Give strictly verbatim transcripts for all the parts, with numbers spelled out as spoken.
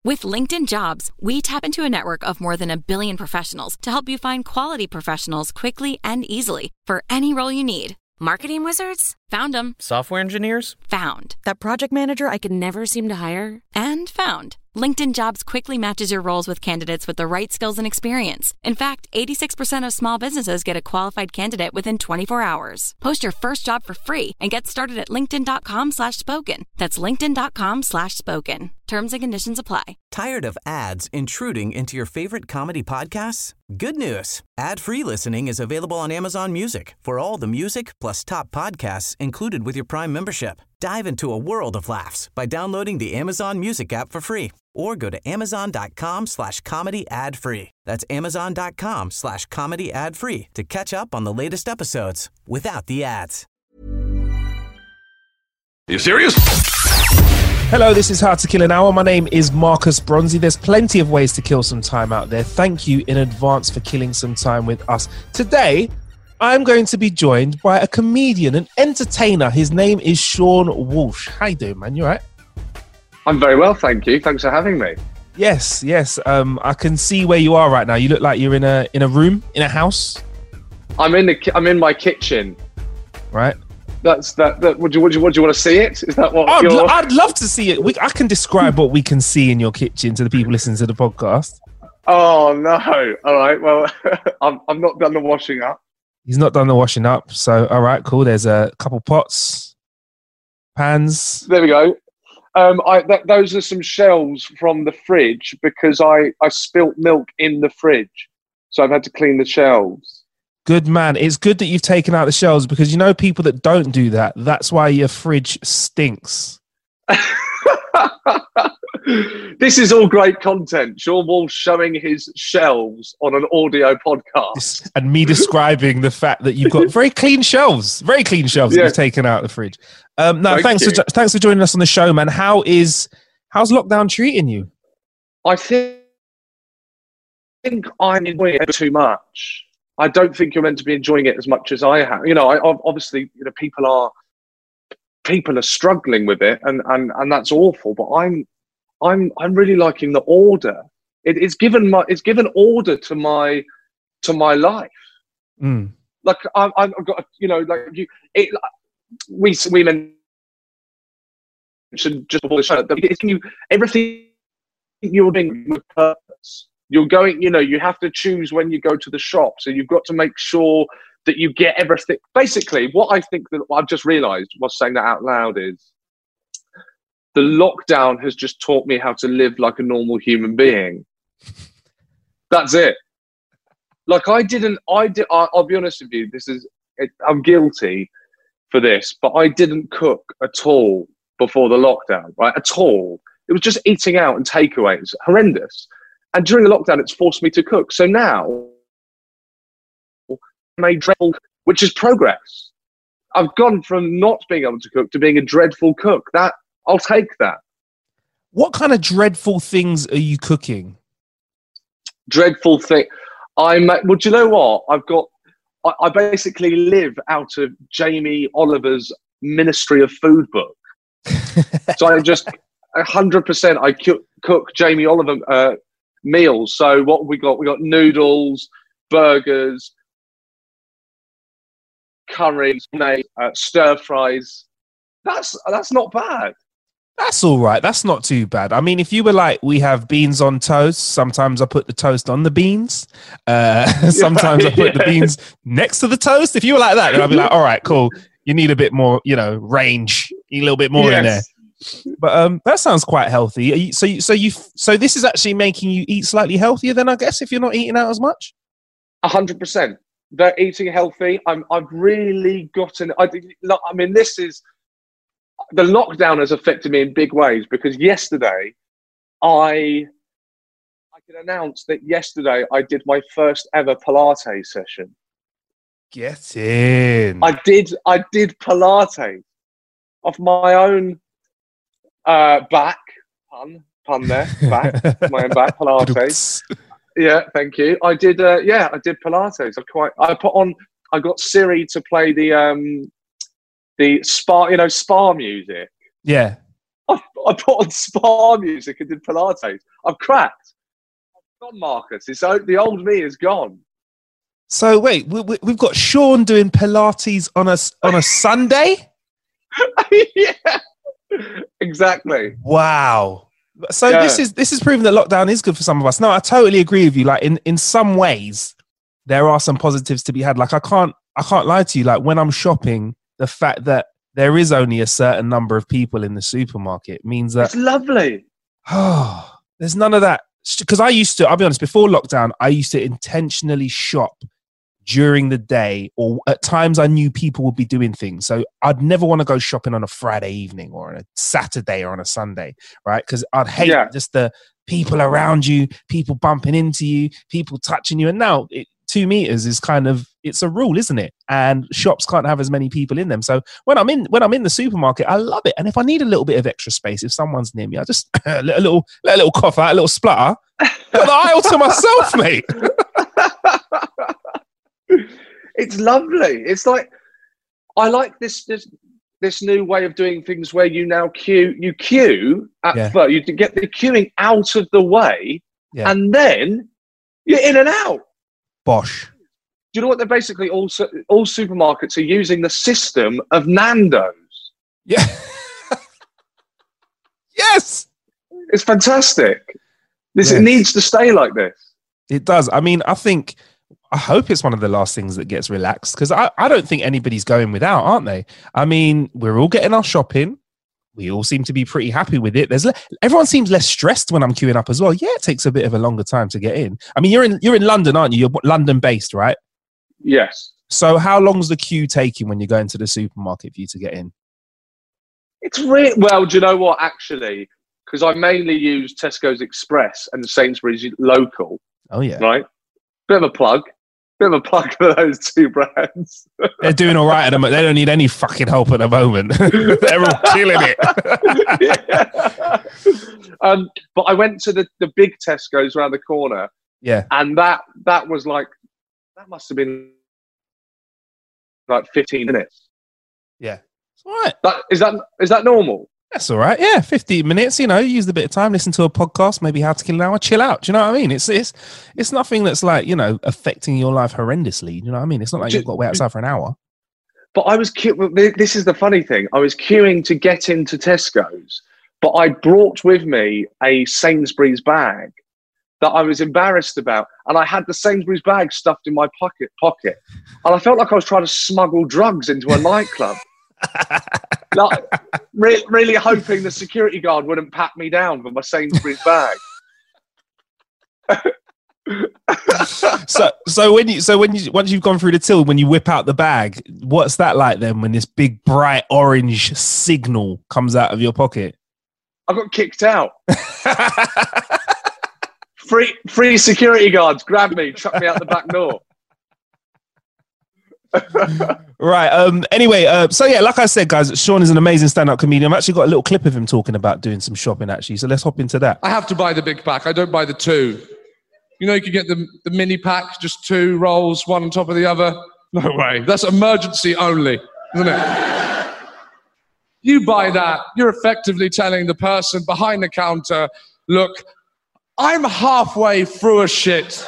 With LinkedIn Jobs, we tap into a network of more than a billion professionals to help you find quality professionals quickly and easily for any role you need. Marketing wizards? Found them. Software engineers? Found. That project manager I could never seem to hire? And found. LinkedIn Jobs quickly matches your roles with candidates with the right skills and experience. In fact, eighty-six percent of small businesses get a qualified candidate within twenty-four hours. Post your first job for free and get started at linkedin.com slash spoken. That's linkedin.com slash spoken. Terms and conditions apply. Tired of ads intruding into your favorite comedy podcasts? Good news. Ad-free listening is available on Amazon Music for all the music plus top podcasts included with your Prime membership. Dive into a world of laughs by downloading the Amazon Music app for free or go to amazon.com slash comedy ad free. That's amazon.com slash comedy ad free to catch up on the latest episodes without the ads. You serious? Hello, this is How to Kill an Hour. My name is Marcus Bronzy. There's plenty of ways to kill some time out there. Thank you in advance for killing some time with us. Today, I'm going to be joined by a comedian, an entertainer. His name is Sean Walsh. How you doing, man? You all right? I'm very well, thank you. Thanks for having me. Yes, yes. Um, I can see where you are right now. You look like you're in a in a room, in a house. I'm in the ki- I'm in my kitchen. Right. That's that. that would you would you would you want to see it? Is that what? I'd, you're... lo- I'd love to see it. We, I can describe what we can see in your kitchen to the people listening to the podcast. Oh no! All right. Well, I'm I'm not done the washing up. He's not done the washing up. So all right, cool. There's a couple pots, pans. There we go. Um, I th- those are some shelves from the fridge because I I spilt milk in the fridge, so I've had to clean the shelves. Good man. It's good that you've taken out the shelves because you know people that don't do that. That's why your fridge stinks. This is all great content. Sean Walsh showing his shelves on an audio podcast. And me describing the fact that you've got very clean shelves. Very clean shelves Yeah. that you've taken out of the fridge. Um, no, Thank thanks you. for thanks for joining us on the show, man. How is how's lockdown treating you? I think, I think I'm enjoying it too much. I don't think you're meant to be enjoying it as much as I have. You know, I ob- obviously, you know, people are people are struggling with it, and and and that's awful. But I'm I'm I'm really liking the order. It, it's given my it's given order to my to my life. Mm. Like I, I've got, you know, like you. It, we we mentioned just before the show that it's you everything you're doing with purpose. You're going, you know, you have to choose when you go to the shop. So you've got to make sure that you get everything. Basically, what I think that I've just realised while saying that out loud is the lockdown has just taught me how to live like a normal human being. That's it. Like I didn't, I did, I, I'll be honest with you, this is, it, I'm guilty for this, but I didn't cook at all before the lockdown, right? At all. It was just eating out and takeaways. Horrendous. And during the lockdown, it's forced me to cook. So now, I made dreadful, which is progress. I've gone from not being able to cook to being a dreadful cook. That I'll take that. What kind of dreadful things are you cooking? Dreadful thing. I'm. Well, do you know what? I've got. I, I basically live out of Jamie Oliver's Ministry of Food book. So I just a hundred percent. I cook, cook Jamie Oliver uh, meals. So what have we got? We got noodles, burgers, curries, uh, stir fries. That's that's not bad. That's all right. That's not too bad. I mean, if you were like, we have beans on toast, sometimes I put the toast on the beans. Uh, sometimes I put Yeah. the beans next to the toast. If you were like that, then I'd be like, all right, cool. You need a bit more, you know, range. You need a little bit more in there. Yes. But um, that sounds quite healthy. Are you, so, you, so you, so this is actually making you eat slightly healthier then, I guess, if you're not eating out as much. A hundred percent. They're eating healthy. I'm. I've really gotten. I, I mean, this is the lockdown has affected me in big ways because yesterday, I, I can announce that yesterday I did my first ever Pilates session. Get in. I did. I did Pilates off my own uh, back. Pun. Pun there. Back. My own back. Pilates. Yeah, thank you. I did. Uh, yeah, I did Pilates. I quite. I put on. I got Siri to play the um, the spa. You know, spa music. Yeah. I, I put on spa music and did Pilates. I'm cracked. I'm gone, Marcus. It's, the old me is gone. So wait, we, we, we've got Sean doing Pilates on a, on a Sunday? Yeah, exactly. Wow. So yeah. this is this is proving that lockdown is good for some of us. No, I totally agree with you. Like in, in some ways, there are some positives to be had. Like I can't I can't lie to you. Like when I'm shopping, the fact that there is only a certain number of people in the supermarket means that it's lovely. Oh, there's none of that. Because I used to, I'll be honest, before lockdown, I used to intentionally shop during the day, or at times I knew people would be doing things. So I'd never want to go shopping on a Friday evening or on a Saturday or on a Sunday, right? Because I'd hate yeah. just the people around you, people bumping into you, people touching you. And now it, two meters is kind of, it's a rule, isn't it? And shops can't have as many people in them. So when I'm in when I'm in the supermarket, I love it. And if I need a little bit of extra space, if someone's near me, I just let a little let a little cough out, a little splutter, got the aisle to myself, mate. It's lovely. It's like I like this this this new way of doing things where you now queue you queue at yeah. first, you get the queuing out of the way, yeah. and then you're in and out. Bosh. Do you know what they're basically all all supermarkets are using the system of Nando's? Yeah. Yes. It's fantastic. This yes. It needs to stay like this. It does. I mean, I think I hope it's one of the last things that gets relaxed, because I, I don't think anybody's going without, aren't they? I mean, we're all getting our shopping. We all seem to be pretty happy with it. There's le- everyone seems less stressed when I'm queuing up as well. Yeah, it takes a bit of a longer time to get in. I mean, you're in you're in London, aren't you? You're London based, right? Yes. So how long's the queue taking when you're going to the supermarket for you to get in? It's really well. Do you know what? Actually, because I mainly use Tesco's Express and Sainsbury's Local. Oh yeah. Right. Bit of a plug. Bit of a plug for those two brands. They're doing all right at the moment. They don't need any fucking help at the moment. They're all killing it. Yeah. Um, but I went to the, the big Tesco's around the corner. Yeah. And that that was like, that must have been like fifteen minutes. Yeah. It's all right. That, is, that, is that normal? That's all right. Yeah, fifteen minutes, you know, use a bit of time, listen to a podcast, maybe How to Kill an Hour, chill out. Do you know what I mean? It's it's it's nothing that's like, you know, affecting your life horrendously. You know what I mean? It's not like you've got to wait outside for an hour. But I was, this is the funny thing. I was queuing to get into Tesco's, but I brought with me a Sainsbury's bag that I was embarrassed about. And I had the Sainsbury's bag stuffed in my pocket, pocket. And I felt like I was trying to smuggle drugs into a nightclub. Like, re- really hoping the security guard wouldn't pat me down with my Sainsbury's bag. so, so when you, so when you, once you've gone through the till, when you whip out the bag, what's that like then? When this big bright orange signal comes out of your pocket? I got kicked out. Free, free security guards grabbed me, chucked me out the back door. Right. Um. Anyway. Uh. So yeah, like I said, guys, Sean is an amazing stand-up comedian. I've actually got a little clip of him talking about doing some shopping. Actually, so let's hop into that. I have to buy the big pack. I don't buy the two. You know, you can get the the mini pack, just two rolls, one on top of the other. No way. That's emergency only, isn't it? You buy that, you're effectively telling the person behind the counter, "Look, I'm halfway through a shit."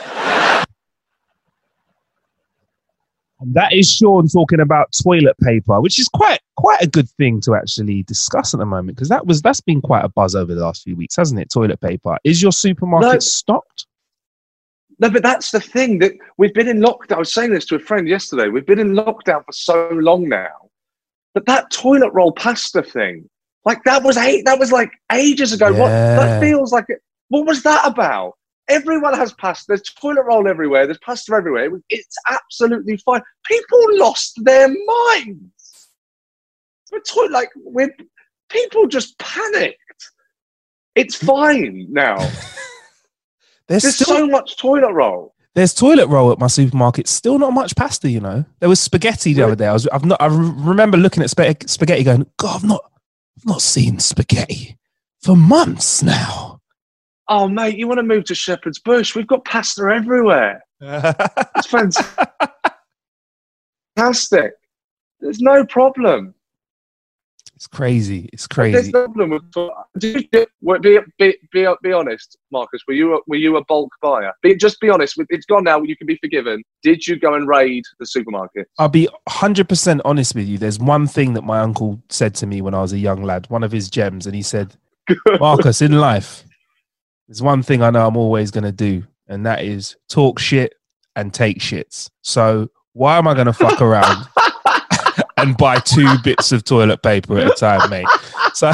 And that is Sean talking about toilet paper, which is quite quite a good thing to actually discuss at the moment, because that was that's been quite a buzz over the last few weeks, hasn't it? Toilet paper. Is your supermarket no, stocked? No, but that's the thing, that we've been in lockdown. I was saying this to a friend yesterday. We've been in lockdown for so long now, but that toilet roll pasta thing, like that was eight, that was like ages ago. Yeah. What that feels like? What was that about? Everyone has pasta. There's toilet roll everywhere. There's pasta everywhere. It's absolutely fine. People lost their minds. We're to- like we're people just panicked. It's fine now. there's there's still, so much toilet roll. There's toilet roll at my supermarket. Still not much pasta. You know, there was spaghetti the really? other day. I was. I've not. I remember looking at sp- spaghetti, going, "God, I've not. I've not seen spaghetti for months now." Oh, mate, you want to move to Shepherd's Bush? We've got pasta everywhere. It's fantastic. There's no problem. It's crazy. It's There's crazy. no problem with. Did you, be, be, be, be honest, Marcus. Were you a, were you a bulk buyer? Be, just be honest. It's gone now. You can be forgiven. Did you go and raid the supermarket? I'll be one hundred percent honest with you. There's one thing that my uncle said to me when I was a young lad, one of his gems, and he said, Marcus, in life, there's one thing I know I'm always going to do, and that is talk shit and take shits. So why am I going to fuck around and buy two bits of toilet paper at a time, mate? So,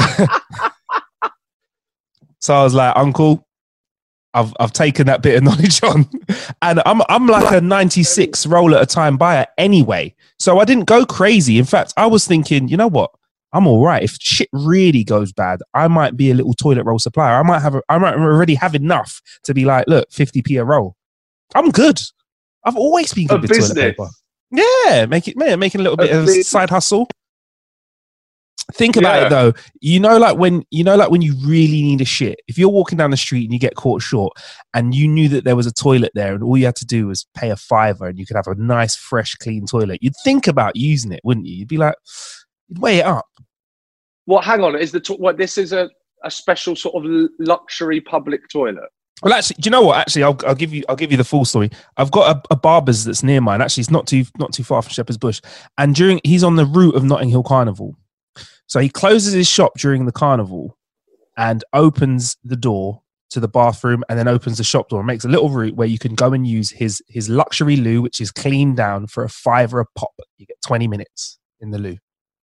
so I was like, Uncle, I've I've taken that bit of knowledge on, and I'm I'm like a ninety-six roll at a time buyer anyway. So I didn't go crazy. In fact, I was thinking, you know what? I'm all right. If shit really goes bad, I might be a little toilet roll supplier. I might have, a, I might already have enough to be like, look, fifty p a roll. I'm good. I've always been good A with business. toilet paper. Yeah, make it, man, making a little bit A of business. side hustle. Think about Yeah. it though. You know, like when you know, like when you really need a shit. If you're walking down the street and you get caught short, and you knew that there was a toilet there, and all you had to do was pay a fiver, and you could have a nice, fresh, clean toilet, you'd think about using it, wouldn't you? You'd be like, you'd weigh it up. Well, hang on. Is the to- what? This is a, a special sort of l- luxury public toilet. Well, actually, do you know what? Actually, I'll, I'll give you. I'll give you the full story. I've got a, a barber's that's near mine. Actually, it's not too not too far from Shepherd's Bush. And during he's on the route of Notting Hill Carnival, so he closes his shop during the carnival, and opens the door to the bathroom, and then opens the shop door and makes a little route where you can go and use his his luxury loo, which is cleaned down for a fiver a pop. You get twenty minutes in the loo.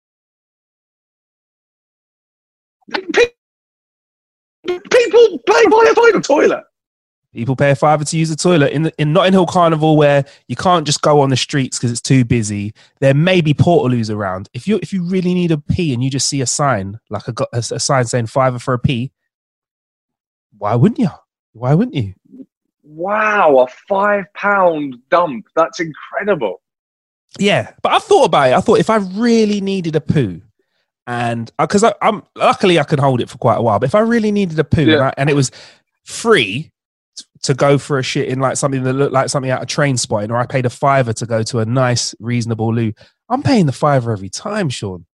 People pay by a toilet. toilet. People pay a fiver to use the toilet. In the, in Notting Hill Carnival, where you can't just go on the streets because it's too busy, there may be portaloos around. If you if you really need a pee and you just see a sign, like a, a, a sign saying fiver for a pee, why wouldn't you? Why wouldn't you? Wow, a five pound dump. That's incredible. Yeah, but I thought about it. I thought if I really needed a poo, and because I'm luckily I can hold it for quite a while, but if I really needed a poo Yeah. and, I, and it was free to go for a shit in like something that looked like something out of Train Spotting, or I paid a fiver to go to a nice, reasonable loo, I'm paying the fiver every time, Sean.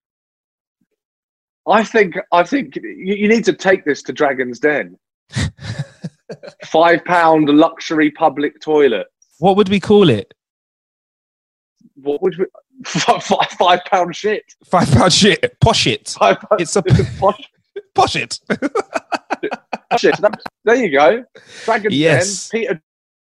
I think I think you, you need to take this to Dragon's Den. Five pound luxury public toilet. What would we call it? What would we, five, five pound shit? Five pound shit, posh it. Five pound, It's a posh posh it. shit. That- there you go. Dragon's Yes. Den. Peter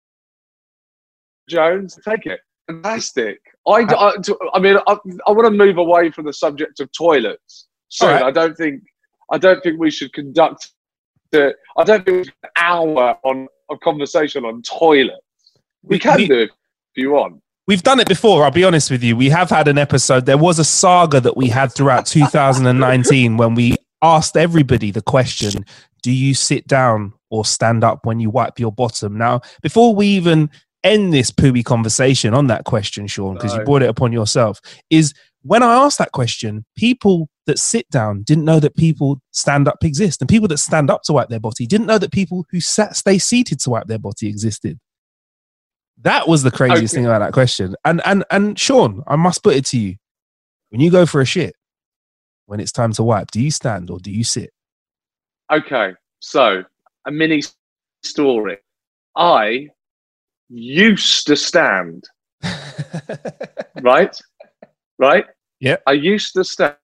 Jones. Take it. Fantastic. I, I, I mean, I, I want to move away from the subject of toilets soon. All right. I don't think. I don't think we should conduct the. I don't think we should an hour on a conversation on toilets. We, We- can we- do if you want. We've done it before, I'll be honest with you. We have had an episode. There was a saga that we had throughout two thousand nineteen when we asked everybody the question, do you sit down or stand up when you wipe your bottom? Now, before we even end this pooey conversation on that question, Sean, because you No. brought it upon yourself, is when I asked that question, people that sit down didn't know that people stand up exist. And people that stand up to wipe their body didn't know that people who sat, stay seated to wipe their body existed. That was the craziest Okay. thing about that question. And and and Sean, I must put it to you. When you go for a shit, when it's time to wipe, do you stand or do you sit? Okay, so a mini story. I used to stand, right? Right? Yeah. I used to stand.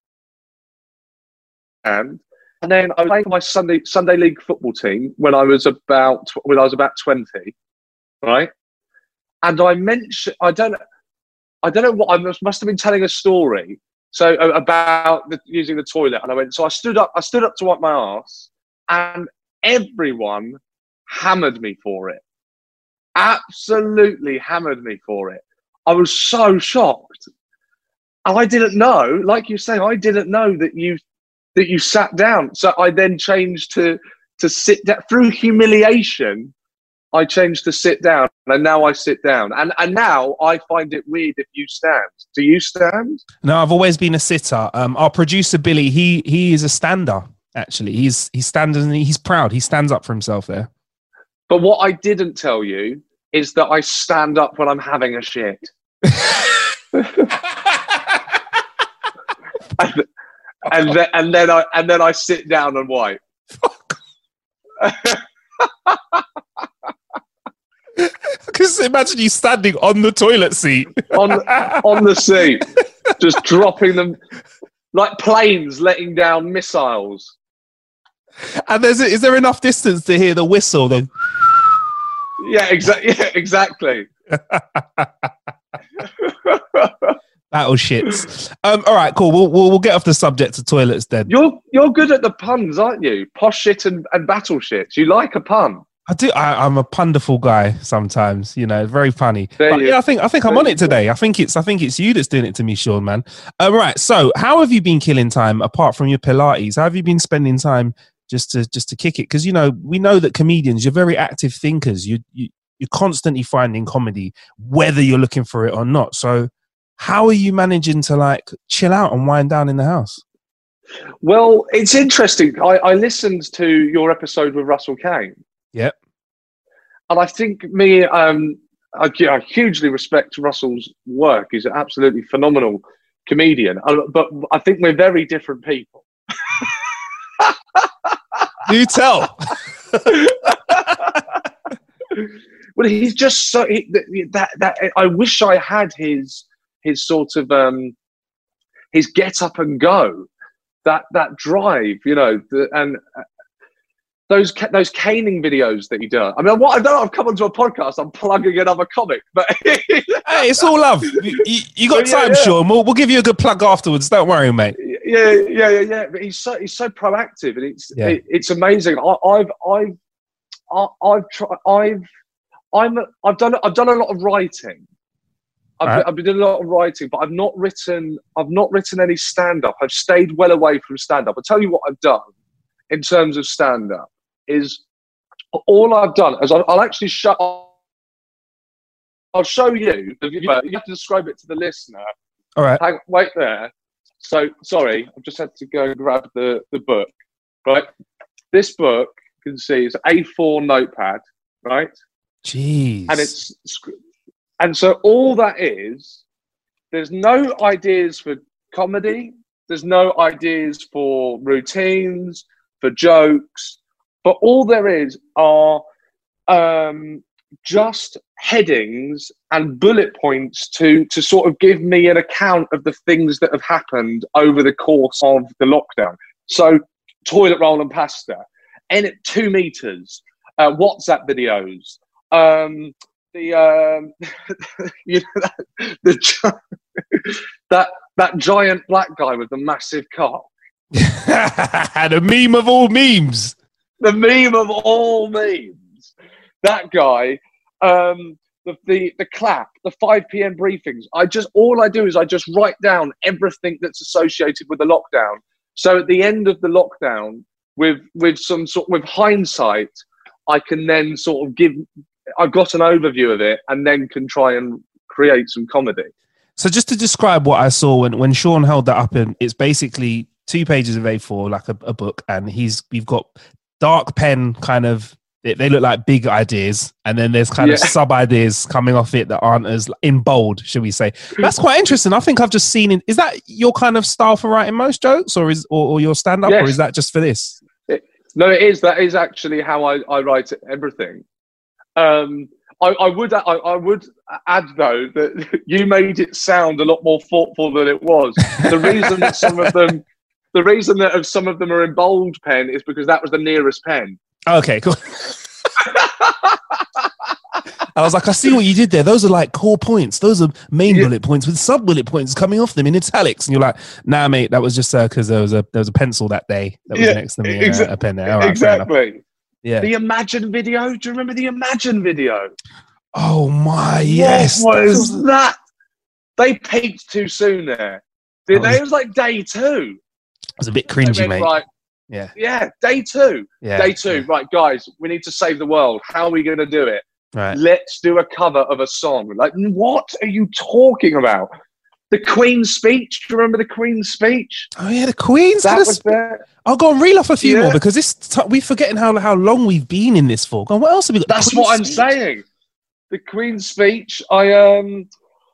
And then I played for my Sunday Sunday League football team when I was about when I was about twenty, right? And I mentioned I don't I don't know what I must, must have been telling a story so uh, about the, using the toilet, and I went. So I stood up. I stood up to wipe my ass, and everyone hammered me for it. Absolutely hammered me for it. I was so shocked. And I didn't know, like you say, I didn't know that you that you sat down. So I then changed to to sit down through humiliation. I changed to sit down, and now I sit down. And and now I find it weird if you stand. Do you stand? No, I've always been a sitter. Um, our producer Billy, he he is a stander. Actually, he's he's standing. He's proud. He stands up for himself there. But what I didn't tell you is that I stand up when I'm having a shit. and, and then and then I and then I sit down and wipe. Because imagine you standing on the toilet seat, on on the seat, just dropping them like planes letting down missiles. And there's is there enough distance to hear the whistle? The yeah, exactly. Yeah, exactly. Battle shits. Um, all right, cool. We'll, we'll we'll get off the subject of toilets then. You're you're good at the puns, aren't you? Posh shit and, and battle shits. You like a pun. I do. I, I'm a punderful guy sometimes. You know, very funny. There But you- yeah, I think I think I'm there on you it today. I think it's I think it's you that's doing it to me, Sean, man. All right. So, how have you been killing time apart from your Pilates? How have you been spending time just to just to kick it? Because you know we know that comedians, you're very active thinkers. You you you're constantly finding comedy, whether you're looking for it or not. So, how are you managing to like chill out and wind down in the house? Well, it's interesting. I, I listened to your episode with Russell Kane. Yep. And I think me, um, I, I hugely respect Russell's work. He's an absolutely phenomenal comedian. Uh, but I think we're very different people. Do tell. Well, he's just so he, that that I wish I had his his sort of um, his get up and go, that that drive, you know, the, and. Uh, Those those caning videos that he does. I mean, what I know, I've come onto a podcast. I'm plugging another comic, but Hey, it's all love. You, you, you got Yeah, time, yeah. Sean. We'll, we'll give you a good plug afterwards. Don't worry, mate. yeah, yeah, yeah, yeah. But he's so he's so proactive, and it's Yeah. it, it's amazing. I, I've I've I- I've tried. I've I'm a, I've done I've done a lot of writing. I've, Right. been, I've been doing a lot of writing, but I've not written I've not written any stand up. I've stayed well away from stand up. I'll tell you what I've done in terms of stand up is. All I've done is I'll, I'll actually show. I'll show you. You have to describe it to the listener. All right. Hang, wait there. So sorry, I've just had to go and grab the, the book. Right, this book you can see is A four notepad. Right, Jeez. and it's and so all that is. There's no ideas for comedy. There's no ideas for routines, for jokes. But all there is are um, just headings and bullet points to to sort of give me an account of the things that have happened over the course of the lockdown. So, toilet roll and pasta, and at two meters, uh, WhatsApp videos, um, the um, you know that, the that that giant black guy with the massive cock, the meme of all memes. the meme of all memes, that guy, um, the, the the clap, the five p.m. briefings. I just all I do is I just write down everything that's associated with the lockdown. So at the end of the lockdown, with with some sort with hindsight, I can then sort of give. I've got an overview of it, and then can try and create some comedy. So just to describe what I saw when, when Sean held that up, and it's basically two pages of A four, like a, a book, and he's you've got dark pen kind of, they, they look like big ideas, and then there's kind Yeah. of sub ideas coming off it that aren't as in bold, should we say. That's quite interesting. I think I've just seen it. Is that your kind of style for writing most jokes, or is or, or your stand up, Yes. or is that just for this? It, no, it is. That is actually how I, I write everything. Um, I, I would I, I would add though that you made it sound a lot more thoughtful than it was. The reason that some of them, the reason that of some of them are in bold pen is because that was the nearest pen. Okay, cool. I was like, I see what you did there. Those are like core points. Those are main Yeah. bullet points with sub bullet points coming off them in italics. And you're like, nah, mate, that was just because uh, there was a there was a pencil that day that was Yeah, next to me and exa- a, a pen there. All right, fair enough. Exactly. Yeah. The Imagine video. Do you remember the Imagine video? Oh my yes. What That was feels- that? They peaked too soon there. Didn't That they? was- It was like day two. It was a bit They cringy, went, mate. Right. Yeah. Yeah. Day two. Yeah. Day two. Right, guys. We need to save the world. How are we going to do it? Right. Let's do a cover of a song. Like, what are you talking about? The Queen's speech. Do you remember the Queen's speech? Oh yeah, the Queen's. That That was there. I'll go and reel off a few Yeah. more because this t- we're forgetting how how long we've been in this for. Go on, what else have we got? The That's Queen's what I'm speech. saying. The Queen's speech. I um,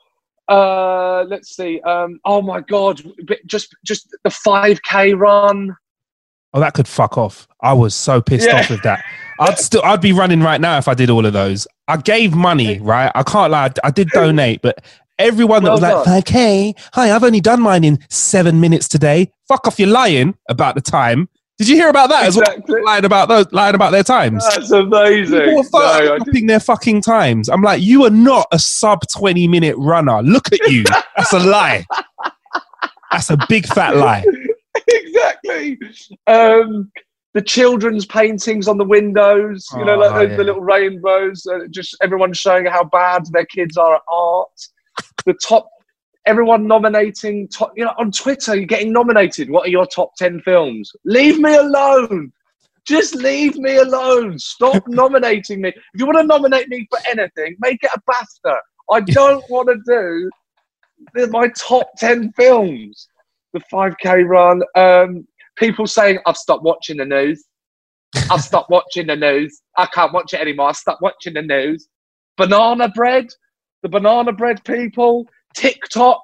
Uh, let's see. Um, oh my God, just just the five K run. Oh, that could fuck off. I was so pissed Yeah. off with that. I'd still, I'd be running right now if I did all of those. I gave money, right? I can't lie. I did donate, but everyone that Well was like, done. five K, hi, I've only done mine in seven minutes today. Fuck off, you're lying about the time. Did you hear about that as Exactly. well? Lying about those, lying about their times. That's amazing. People were No, I fucking their fucking times. I'm like, you are not a sub twenty minute runner. Look at you. That's a lie. That's a big fat lie. exactly. Um, the children's paintings on the windows, you know, like Oh, the, yeah. the little rainbows, uh, just everyone showing how bad their kids are at art. The top, everyone nominating, top, you know, on Twitter, you're getting nominated. What are your top ten films? Leave me alone. Just leave me alone. Stop nominating me. If you want to nominate me for anything, make it a BAFTA. I don't want to do the, my top ten films. The five K run. Um, people saying, I've stopped watching the news. I've stopped watching the news. I can't watch it anymore. I've stopped watching the news. Banana bread. The banana bread people. TikTok.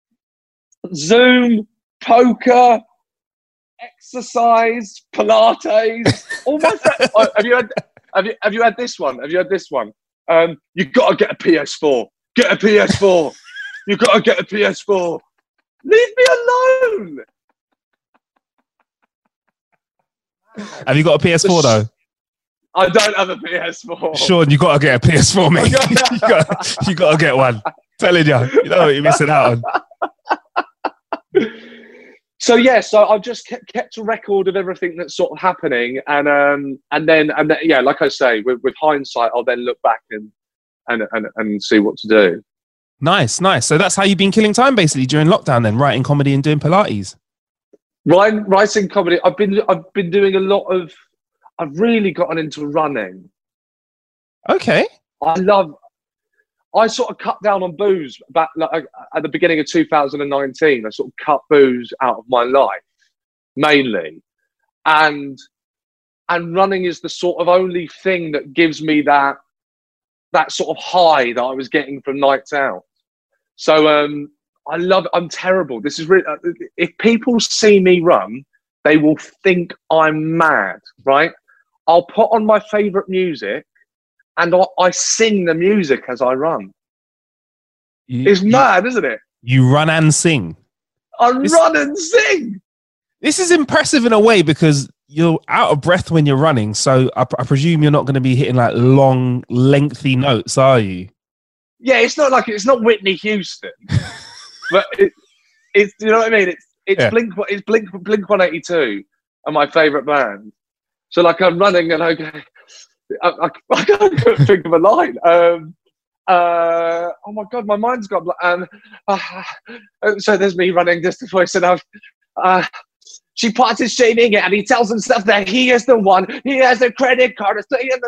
Zoom. Poker. Exercise. Pilates. All my friends. Oh, have you had? Have you have you had this one? Have you had this one? Um, you got to get a P S four. Get a P S four. You got to get a P S four. Leave me alone. Have you got a P S four though? I don't have a P S four. Sean, you got to get a P S four, mate. you got you got to get one. Telling you, you know what you're missing out on. So yeah, so I've just kept, kept a record of everything that's sort of happening, and um, and then and then, yeah, like I say, with, with hindsight, I'll then look back and, and and and see what to do. Nice, nice. So that's how you've been killing time basically during lockdown, then, writing comedy and doing Pilates. Ryan, writing comedy. I've been I've been doing a lot of. I've really gotten into running. Okay. I love. I sort of cut down on booze back like, at the beginning of two thousand nineteen. I sort of cut booze out of my life, mainly, and and running is the sort of only thing that gives me that that sort of high that I was getting from nights out. So um, I love. I'm terrible. This is really. If people see me run, they will think I'm mad. Right? I'll put on my favourite music. And I, I sing the music as I run. You, It's mad, isn't it? You run and sing. I This- run and sing. This is impressive in a way because you're out of breath when you're running. So I, I presume you're not going to be hitting like long, lengthy notes, are you? Yeah, it's not like it's not Whitney Houston, but it, it's you know what I mean. It's it's Yeah. Blink it's Blink Blink one eighty-two are my favourite band. So like I'm running and I go, I, I, I can't think of a line. Um, uh, oh my god, my mind's got. Um, uh, so there's me running just before I said, "I've." Uh, she parted shaming it, and he tells himself that he is the one. He has a credit card. So he has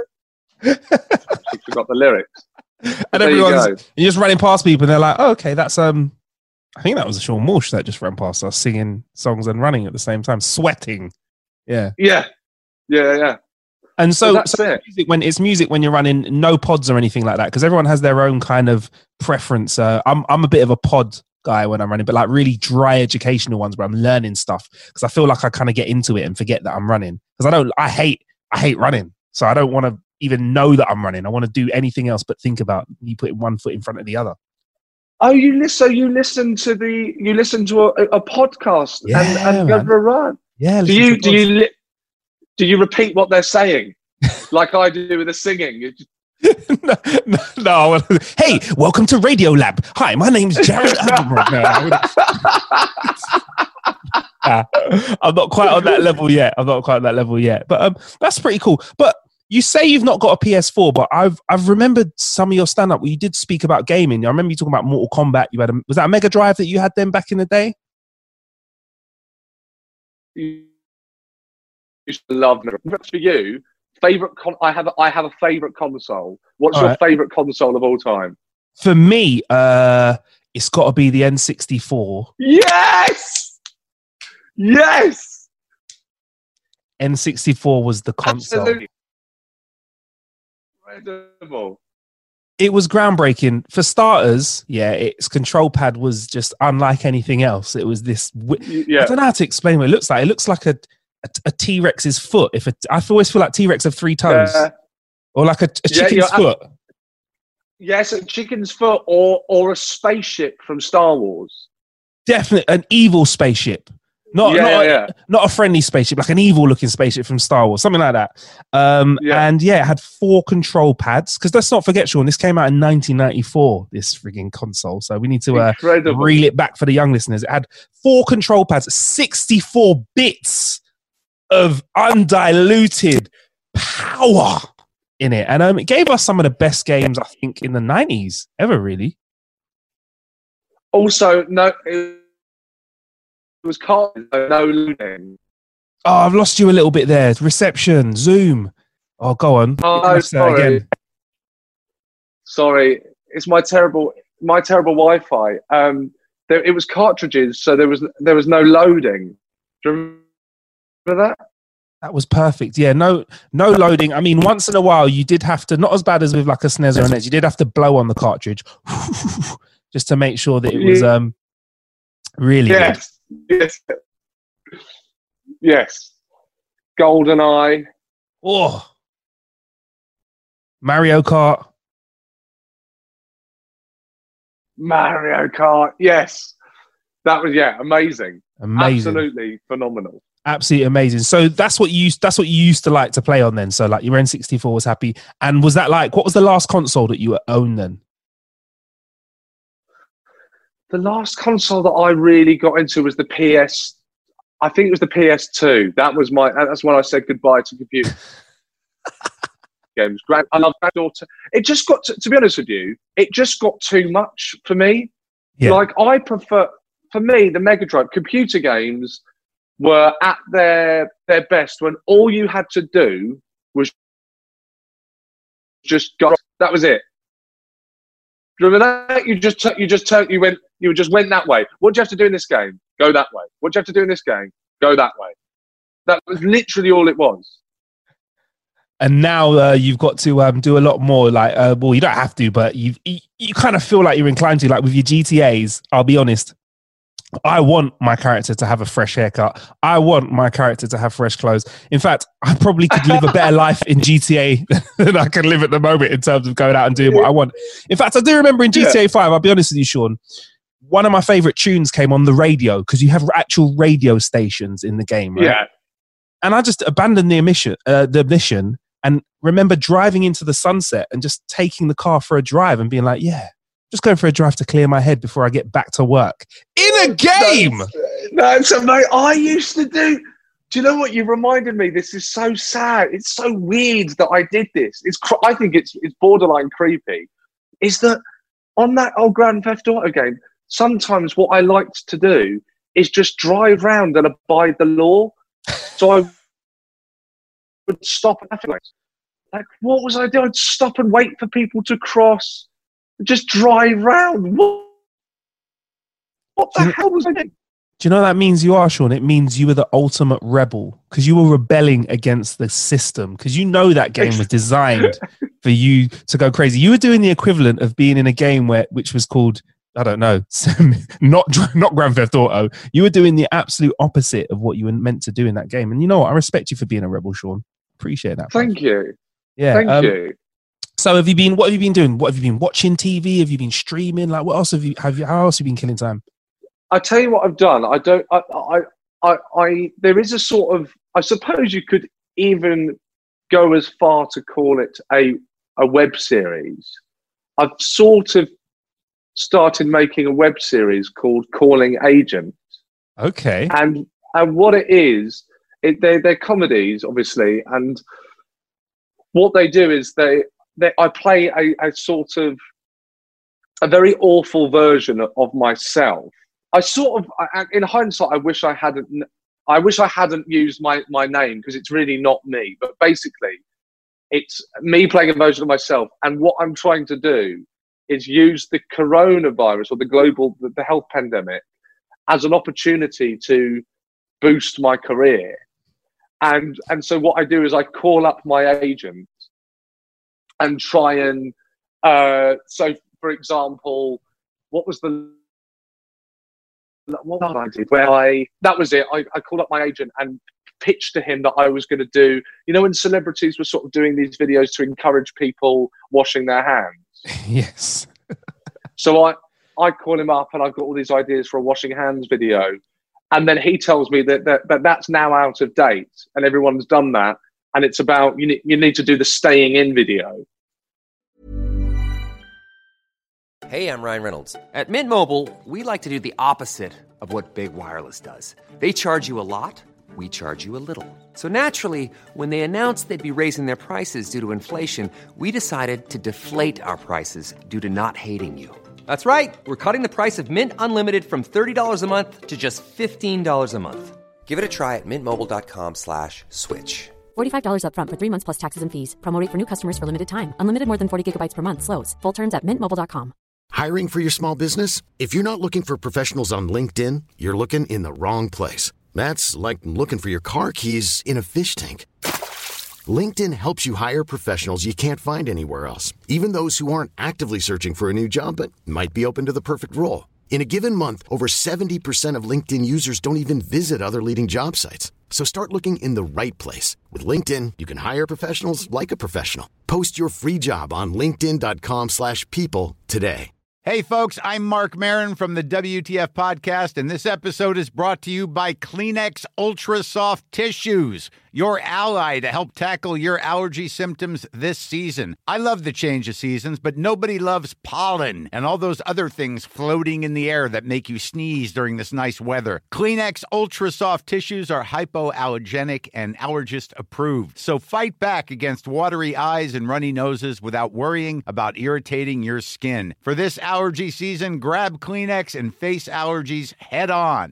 a- she forgot the lyrics. And There you everyone's go. you're just running past people and they're like, oh, okay, that's um I think that was Sean Morsh that just ran past us singing songs and running at the same time, sweating. Yeah. Yeah, yeah, yeah. And so, So that's so it. music when it's music when you're running, no pods or anything like that, because everyone has their own kind of preference. Uh, I'm I'm a bit of a pod guy when I'm running, but like really dry educational ones where I'm learning stuff because I feel like I kind of get into it and forget that I'm running because I don't. I hate I hate running, so I don't want to even know that I'm running. I want to do anything else but think about you putting one foot in front of the other. Oh, you listen. So you listen to the you listen to a, a podcast Yeah, and, and go man. for a run. Yeah. Do listen you to do pods. you li- do you repeat what they're saying, like I do with the singing? You just- no, no, no, I wanna- Hey, welcome to Radio Lab. Hi, my name's Jared Abramov. No, I wouldn't- Nah, I'm not quite on that level yet. I'm not quite on that level yet. But um, that's pretty cool. But you say you've not got a P S four, but I've I've remembered some of your stand-up where you did speak about gaming. I remember you talking about Mortal Kombat. You had a, was that a Mega Drive that you had then back in the day? you should love it. For you, favorite. Con- I have. A, I have a favorite console. What's All your right. favorite console of all time? For me, uh, it's got to be the N sixty-four. Yes. Yes. N sixty-four was the console. Absolutely. Incredible. It was groundbreaking. For starters, yeah, its control pad was just unlike anything else. It was this. Yeah. I don't know how to explain what it looks like. It looks like a a, a T-Rex's foot. If a, I always feel like T-Rex have three toes, Yeah. or like a, a Yeah, chicken's you're- foot. Yes, a chicken's foot or or a spaceship from Star Wars. Definitely an evil spaceship. Not, Yeah, not, yeah, a, yeah. not a friendly spaceship, like an evil-looking spaceship from Star Wars, something like that. Um, Yeah. And yeah, it had four control pads. Because let's not forget, Sean, this came out in nineteen ninety-four, this frigging console. So we need to uh, Incredible. reel it back for the young listeners. It had four control pads, sixty-four bits of undiluted power in it. And um, it gave us some of the best games, I think, in the nineties ever, really. Also, no, it was called no loading. Oh, I've lost you a little bit there. Reception, Zoom. Oh, go on. Oh, Let's say that sorry. again. Sorry, it's my terrible my terrible Wi-Fi. Um, there, it was cartridges, so there was there was no loading. Do you remember that? That was perfect. Yeah, no, no loading. I mean, once in a while, you did have to, not as bad as with like a S N E S or an Edge, you did have to blow on the cartridge just to make sure that it was um really good. Yes, yes, yes. GoldenEye. Oh, Mario Kart. Mario Kart. Yes, that was yeah, amazing. Amazing. Absolutely phenomenal. Absolutely amazing. So that's what you used, that's what you used to like to play on then. So like your N sixty-four was happy. And was that like, what was the last console that you owned then? The last console that I really got into was the P S. I think it was the P S two. That was my. That's when I said goodbye to computer games. Grand, I love Granddaughter. It just got to, to be honest with you. It just got too much for me. Yeah. Like I prefer, for me, the Mega Drive computer games were at their their best when all you had to do was just go. That was it. Remember that? You just t- you just turned you went you just went that way. What do you have to do in this game? Go that way. What do you have to do in this game? Go that way. That was literally all it was. And now uh, you've got to um, do a lot more. Like, uh, well, you don't have to, but you you, you kind of feel like you're inclined to. Like with your G T As, I'll be honest. I want my character to have a fresh haircut. I want my character to have fresh clothes. In fact, I probably could live a better life in G T A than I can live at the moment in terms of going out and doing what I want. In fact, I do remember in G T A five, I'll be honest with you, Sean, one of my favorite tunes came on the radio because you have actual radio stations in the game, right? Yeah. And I just abandoned the mission, uh, the mission and remember driving into the sunset and just taking the car for a drive and being like, yeah, just going for a drive to clear my head before I get back to work in a game. That's, that's amazing. I used to do. Do you know what you reminded me? This is so sad. It's so weird that I did this. It's. cr- I think it's it's borderline creepy. Is that on that old Grand Theft Auto game? Sometimes what I liked to do is just drive round and abide the law. So I would stop at traffic lights. Like, what was I doing? I'd stop and wait for people to cross. Just drive round. What, what the Do you- hell was I doing? Do you know what that means you are, Sean? It means you were the ultimate rebel because you were rebelling against the system because you know that game was designed for you to go crazy. You were doing the equivalent of being in a game where, which was called, I don't know, not not Grand Theft Auto. You were doing the absolute opposite of what you were meant to do in that game. And you know what? I respect you for being a rebel, Sean. Appreciate that. Thank bruv. you. Yeah. Thank um, you. So have you been? What have you been doing? What have you been watching? T V? Have you been streaming? Like, what else have you? Have you? How else have you been killing time? I tell you what I've done. I don't. I, I. I. I. There is a sort of. I suppose you could even go as far to call it a a web series. I've sort of started making a web series called Calling Agent, Okay. and and what it is, it, they're they're comedies, obviously, and what they do is they they I play a, a sort of a very awful version of myself. I sort of, I, in hindsight, I wish I hadn't. I wish I hadn't used my my name because it's really not me. But basically, it's me playing a version of myself. And what I'm trying to do is use the coronavirus or the global the, the health pandemic as an opportunity to boost my career. And and so what I do is I call up my agent and try and Uh, so, for example, what was the what I did? Where I that was it. I, I called up my agent and pitched to him that I was going to do. You know, when celebrities were sort of doing these videos to encourage people washing their hands. Yes. So I I call him up and I've got all these ideas for a washing hands video, and then he tells me that that, that that's now out of date and everyone's done that, and it's about you need you need to do the staying in video. Hey, I'm Ryan Reynolds. At Mint Mobile, we like to do the opposite of what Big Wireless does. They charge you a lot, we charge you a little. So naturally, when they announced they'd be raising their prices due to inflation, we decided to deflate our prices due to not hating you. That's right. We're cutting the price of Mint Unlimited from thirty dollars a month to just fifteen dollars a month. Give it a try at mintmobile.com slash switch. forty-five dollars up front for three months plus taxes and fees. Promo rate for new customers for limited time. Unlimited more than forty gigabytes per month. Slows full terms at mint mobile dot com. Hiring for your small business? If you're not looking for professionals on LinkedIn, you're looking in the wrong place. That's like looking for your car keys in a fish tank. LinkedIn helps you hire professionals you can't find anywhere else, even those who aren't actively searching for a new job but might be open to the perfect role. In a given month, over seventy percent of LinkedIn users don't even visit other leading job sites. So start looking in the right place. With LinkedIn, you can hire professionals like a professional. Post your free job on linkedin.com slash people today. Hey, folks, I'm Mark Maron from the W T F Podcast, and this episode is brought to you by Kleenex Ultra Soft Tissues, your ally to help tackle your allergy symptoms this season. I love the change of seasons, but nobody loves pollen and all those other things floating in the air that make you sneeze during this nice weather. Kleenex Ultra Soft Tissues are hypoallergenic and allergist approved, so fight back against watery eyes and runny noses without worrying about irritating your skin. For this allergy season, grab Kleenex and face allergies head on.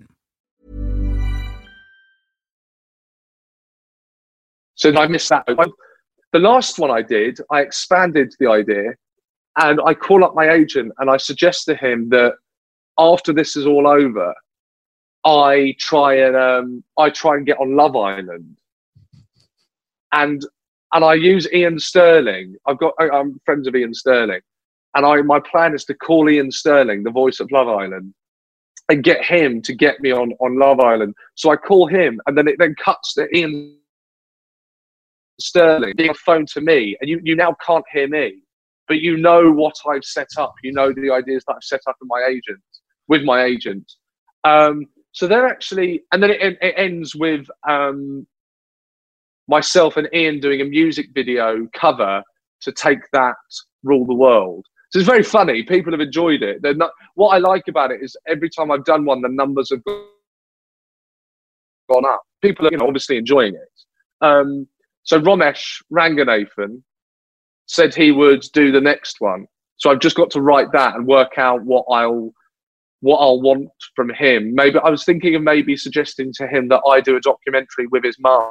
So I missed that. The last one I did, I expanded the idea, and I call up my agent and I suggest to him that after this is all over, I try and um, I try and get on Love Island, and and I use Ian Sterling. I've got I'm friends of Ian Sterling, and I my plan is to call Ian Sterling, the voice of Love Island, and get him to get me on on Love Island. So I call him, and then it then cuts to Ian Sterling being a phone to me, and you, you now can't hear me, but you know what I've set up. You know the ideas that I've set up in my agent with my agent. Um, so they're actually, and then it, it ends with um, myself and Ian doing a music video cover to Take That, Rule the World. So it's very funny. People have enjoyed it. They're not. What I like about it is every time I've done one, the numbers have gone up. People are, you know, obviously enjoying it. Um, So Romesh Ranganathan said he would do the next one. So I've just got to write that and work out what I'll what I'll want from him. Maybe I was thinking of maybe suggesting to him that I do a documentary with his mum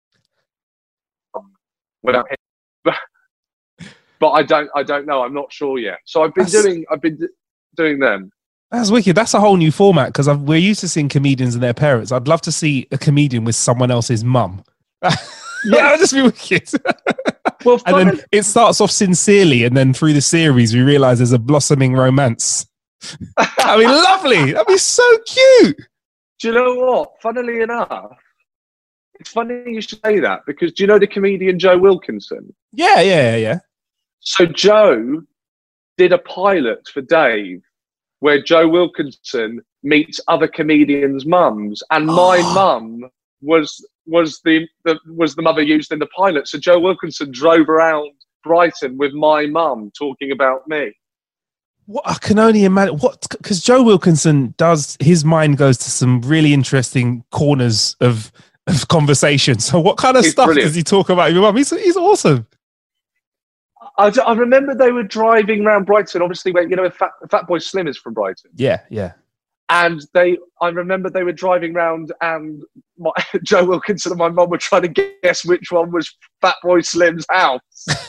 without him. But, but I don't I don't know. I'm not sure yet. So I've been That's... doing I've been d- doing them. That's wicked. That's a whole new format because we're used to seeing comedians and their parents. I'd love to see a comedian with someone else's mum. Yeah, that would just be wicked. Well, and then it starts off sincerely, and then through the series, we realise there's a blossoming romance. That'd be lovely. That'd be so cute. Do you know what? Funnily enough, it's funny you should say that because do you know the comedian Joe Wilkinson? Yeah, yeah, yeah. So Joe did a pilot for Dave where Joe Wilkinson meets other comedians' mums, and my oh. mum was. was the, the was the mother used in the pilot. So Joe Wilkinson drove around Brighton with my mum talking about me. What I can only imagine, what because Joe Wilkinson does, his mind goes to some really interesting corners of, of conversation. So what kind of he's stuff brilliant. Does he talk about your mum? He's, he's awesome. I, I remember they were driving around Brighton, obviously, where, you know, Fat, Fatboy Slim is from Brighton. Yeah, yeah. And they, I remember they were driving around, and my, Joe Wilkinson and my mum were trying to guess which one was Fatboy Slim's house.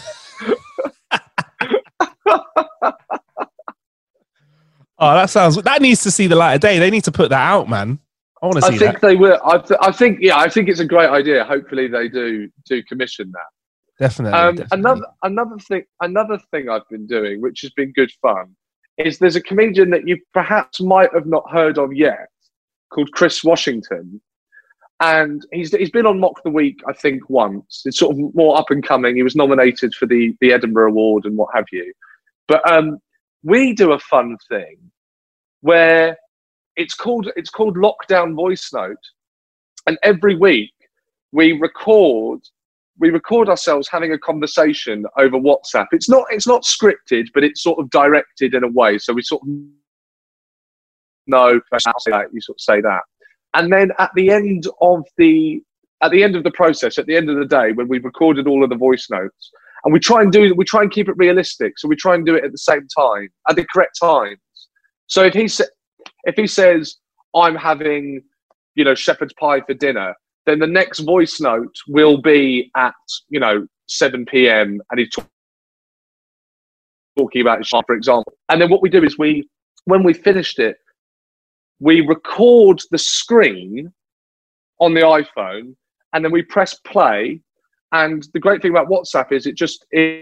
Oh, that sounds. That needs to see the light of day. They need to put that out, man. I want to see that. I think that. they will. I, th- I think, yeah, I think it's a great idea. Hopefully, they do do commission that. Definitely, Um, definitely. Another another thing another thing I've been doing, which has been good fun, is there's a comedian that you perhaps might have not heard of yet, called Chris Washington, and he's he's been on Mock the Week, I think, once. It's sort of more up and coming. He was nominated for the the Edinburgh Award and what have you. But um, we do a fun thing where it's called it's called Lockdown Voice Note, and every week we record we record ourselves having a conversation over WhatsApp. It's not it's not scripted, but it's sort of directed in a way. So we sort of know that you sort of say that, and then at the end of the at the end of the process, at the end of the day, when we've recorded all of the voice notes, and we try and do we try and keep it realistic. So we try and do it at the same time, at the correct times. So if he sa- if he says, "I'm having, you know, shepherd's pie for dinner," then the next voice note will be at, you know, seven p.m. and he's talk- talking about his shop, for example. And then what we do is we, when we finished it, we record the screen on the iPhone, and then we press play. And the great thing about WhatsApp is it just it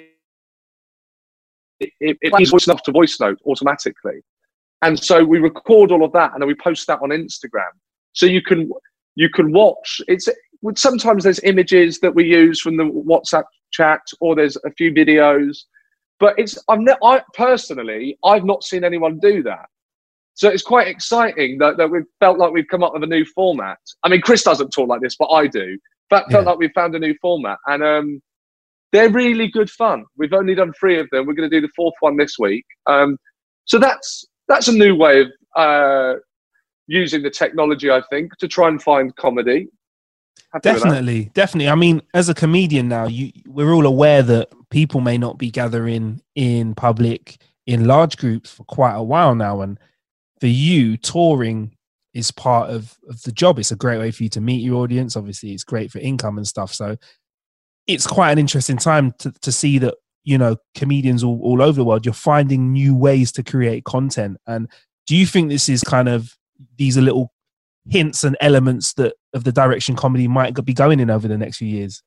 it, it, it plays voice note to voice note automatically. And so we record all of that, and then we post that on Instagram. So you can you can watch. It's sometimes there's images that we use from the WhatsApp chat, or there's a few videos. But it's I'm ne- I personally I've not seen anyone do that. So it's quite exciting that, that we've felt like we've come up with a new format. I mean, Chris doesn't talk like this, but I do. But felt Yeah. like we've found a new format, and um, they're really good fun. We've only done three of them. We're going to do the fourth one this week. Um, so that's that's a new way of uh, using the technology, I think, to try and find comedy. Happy with that. Definitely, definitely. I mean, as a comedian now, you we're all aware that people may not be gathering in public in large groups for quite a while now, and for you, touring is part of, of the job. It's a great way for you to meet your audience. Obviously, it's great for income and stuff. So it's quite an interesting time to, to see that, you know, comedians all, all over the world, you're finding new ways to create content. And do you think this is kind of, these are little hints and elements that of the direction comedy might be going in over the next few years?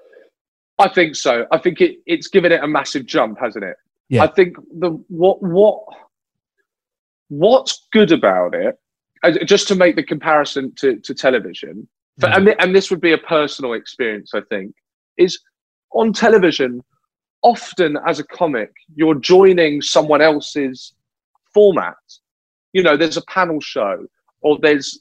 I think so. I think it, it's given it a massive jump, hasn't it? Yeah. I think the what what what's good about it, uh, just to make the comparison to, to television, for, and, and this would be a personal experience, I think, is on television, often as a comic, you're joining someone else's format. You know, there's a panel show, or there's,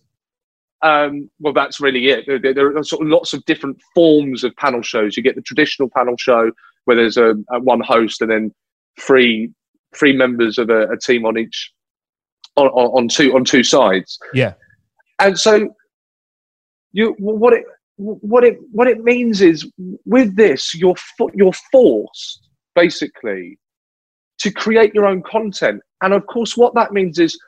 um, well, that's really it. There, there are sort of lots of different forms of panel shows. You get the traditional panel show where there's a, a one host and then three three members of a, a team on each on, on, on two on two sides. Yeah, and so you what it what it what it means is with this you're you're forced basically to create your own content, and of course what that means is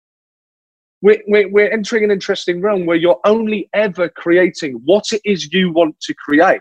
we're, we're, we're entering an interesting realm where you're only ever creating what it is you want to create.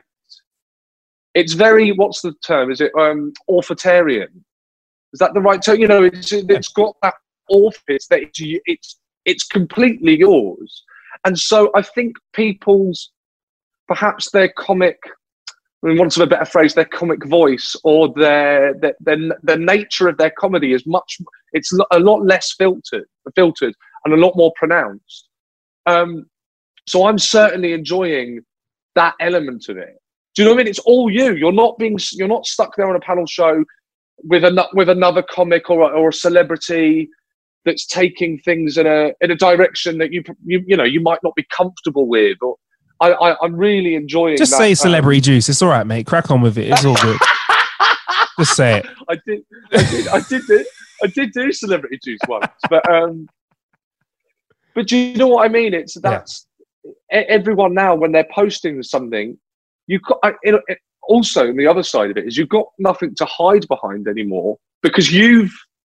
It's very, what's the term? Is it um, authoritarian? Is that the right term? You know, it's it's got that author, that it's, it's it's completely yours. And so I think people's, perhaps their comic, I mean, want of a better phrase, their comic voice or their, their, their, the nature of their comedy is much, it's a lot less filtered, filtered and a lot more pronounced. Um, so I'm certainly enjoying that element of it. Do you know what I mean? It's all you. You're not being, you're not stuck there on a panel show with a, with another comic or a, or a celebrity that's taking things in a in a direction that you you you know you might not be comfortable with. Or I, I I'm really enjoying. Just that, say celebrity um, juice. It's all right, mate. Crack on with it. It's all good. Just say it. I did. I did. I did. Do, I did do celebrity juice once, but um, but do you know what I mean? It's that's yeah. everyone now when they're posting something, you got I, it, it, also the other side of it is you've got nothing to hide behind anymore because you've.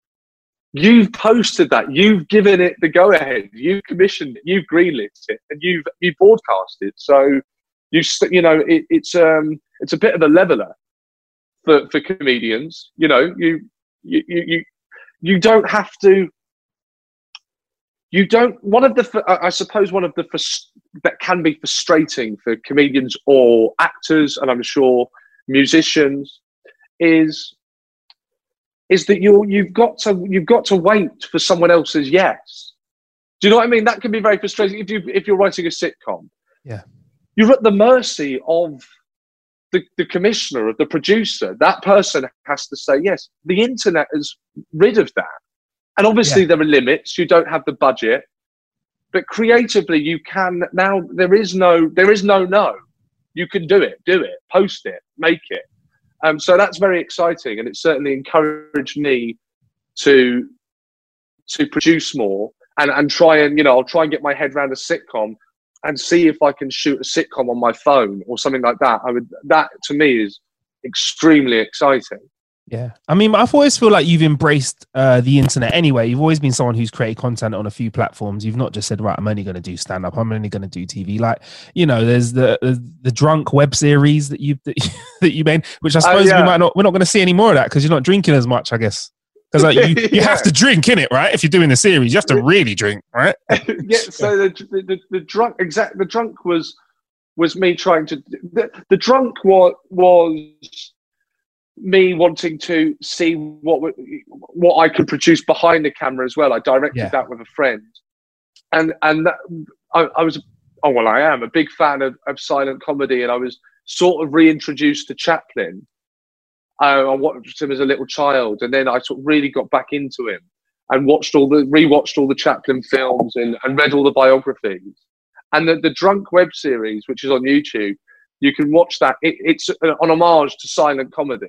You've posted that. You've given it the go-ahead. You've commissioned it. You've greenlit it, and you've you broadcast it. So you you know it, it's um it's a bit of a leveler for, for comedians. You know you you you you don't have to. You don't. One of the I suppose one of the that can be frustrating for comedians or actors, and I'm sure musicians, is is that you you've got to you've got to wait for someone else's yes. Do you know what I mean? That can be very frustrating if you if you're writing a sitcom. Yeah, you're at the mercy of the, the commissioner, of the producer. That person has to say yes. The internet is rid of that, and obviously yeah. there are limits. You don't have the budget, but creatively you can now. There is no there is no no. You can do it, do it, post it, make it. Um, so that's very exciting, and it certainly encouraged me to to produce more and, and try and, you know, I'll try and get my head around a sitcom and see if I can shoot a sitcom on my phone or something like that. I would that to me is extremely exciting. Yeah, I mean, I've always feel like you've embraced uh, the internet anyway. You've always been someone who's created content on a few platforms. You've not just said, right, I'm only going to do stand up. I'm only going to do T V. Like, you know, there's the the, the drunk web series that you that, that you made, which I suppose uh, yeah. we might not. We're not going to see any more of that because you're not drinking as much, I guess. Because like, you, you yeah. have to drink, innit, right? If you're doing the series, you have to really drink, right? yeah. So the, the the drunk exact the drunk was was me trying to the, the drunk was was. me wanting to see what what I could produce behind the camera as well. I directed yeah. that with a friend, and and that, I, I was oh well, I am a big fan of, of silent comedy, and I was sort of reintroduced to Chaplin. Uh, I watched him as a little child, and then I sort of really got back into him and watched all the rewatched all the Chaplin films and, and read all the biographies. And the the Drunk web series, which is on YouTube, you can watch that. It, it's an homage to silent comedy.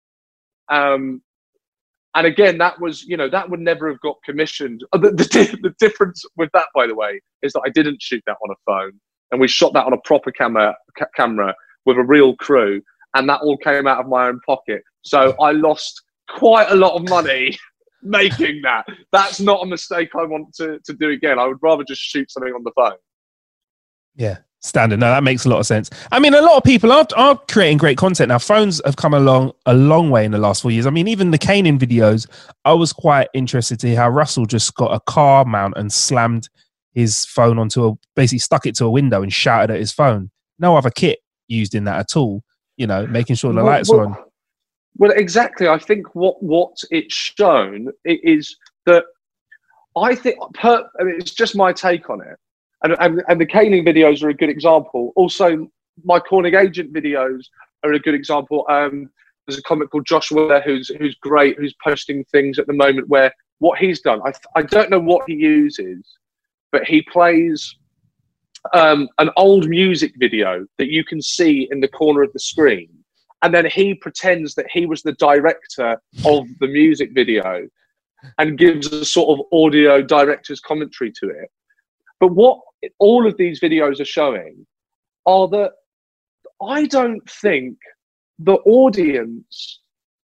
Um, and again, that was, you know, that would never have got commissioned. The, the, the difference with that, by the way, is that I didn't shoot that on a phone, and we shot that on a proper camera, ca- camera with a real crew, and that all came out of my own pocket. So I lost quite a lot of money making that. That's not a mistake I want to, to do again. I would rather just shoot something on the phone. Yeah. Standard. No, that makes a lot of sense. I mean, a lot of people are, are creating great content now. Phones have come along a long way in the last four years. I mean, even the Kanan videos, I was quite interested to hear how Russell just got a car mount and slammed his phone onto a, basically stuck it to a window and shouted at his phone. No other kit used in that at all, you know, making sure the well, lights well, are on. Well, exactly. I think what, what it's shown is that I think, per, I mean, it's just my take on it. And, and, and the Kanan videos are a good example. Also, my Corning Agent videos are a good example. Um, there's a comic called Joshua who's who's great, who's posting things at the moment where what he's done, I, I don't know what he uses, but he plays um, an old music video that you can see in the corner of the screen. And then he pretends that he was the director of the music video and gives a sort of audio director's commentary to it. But what all of these videos are showing are that I don't think the audience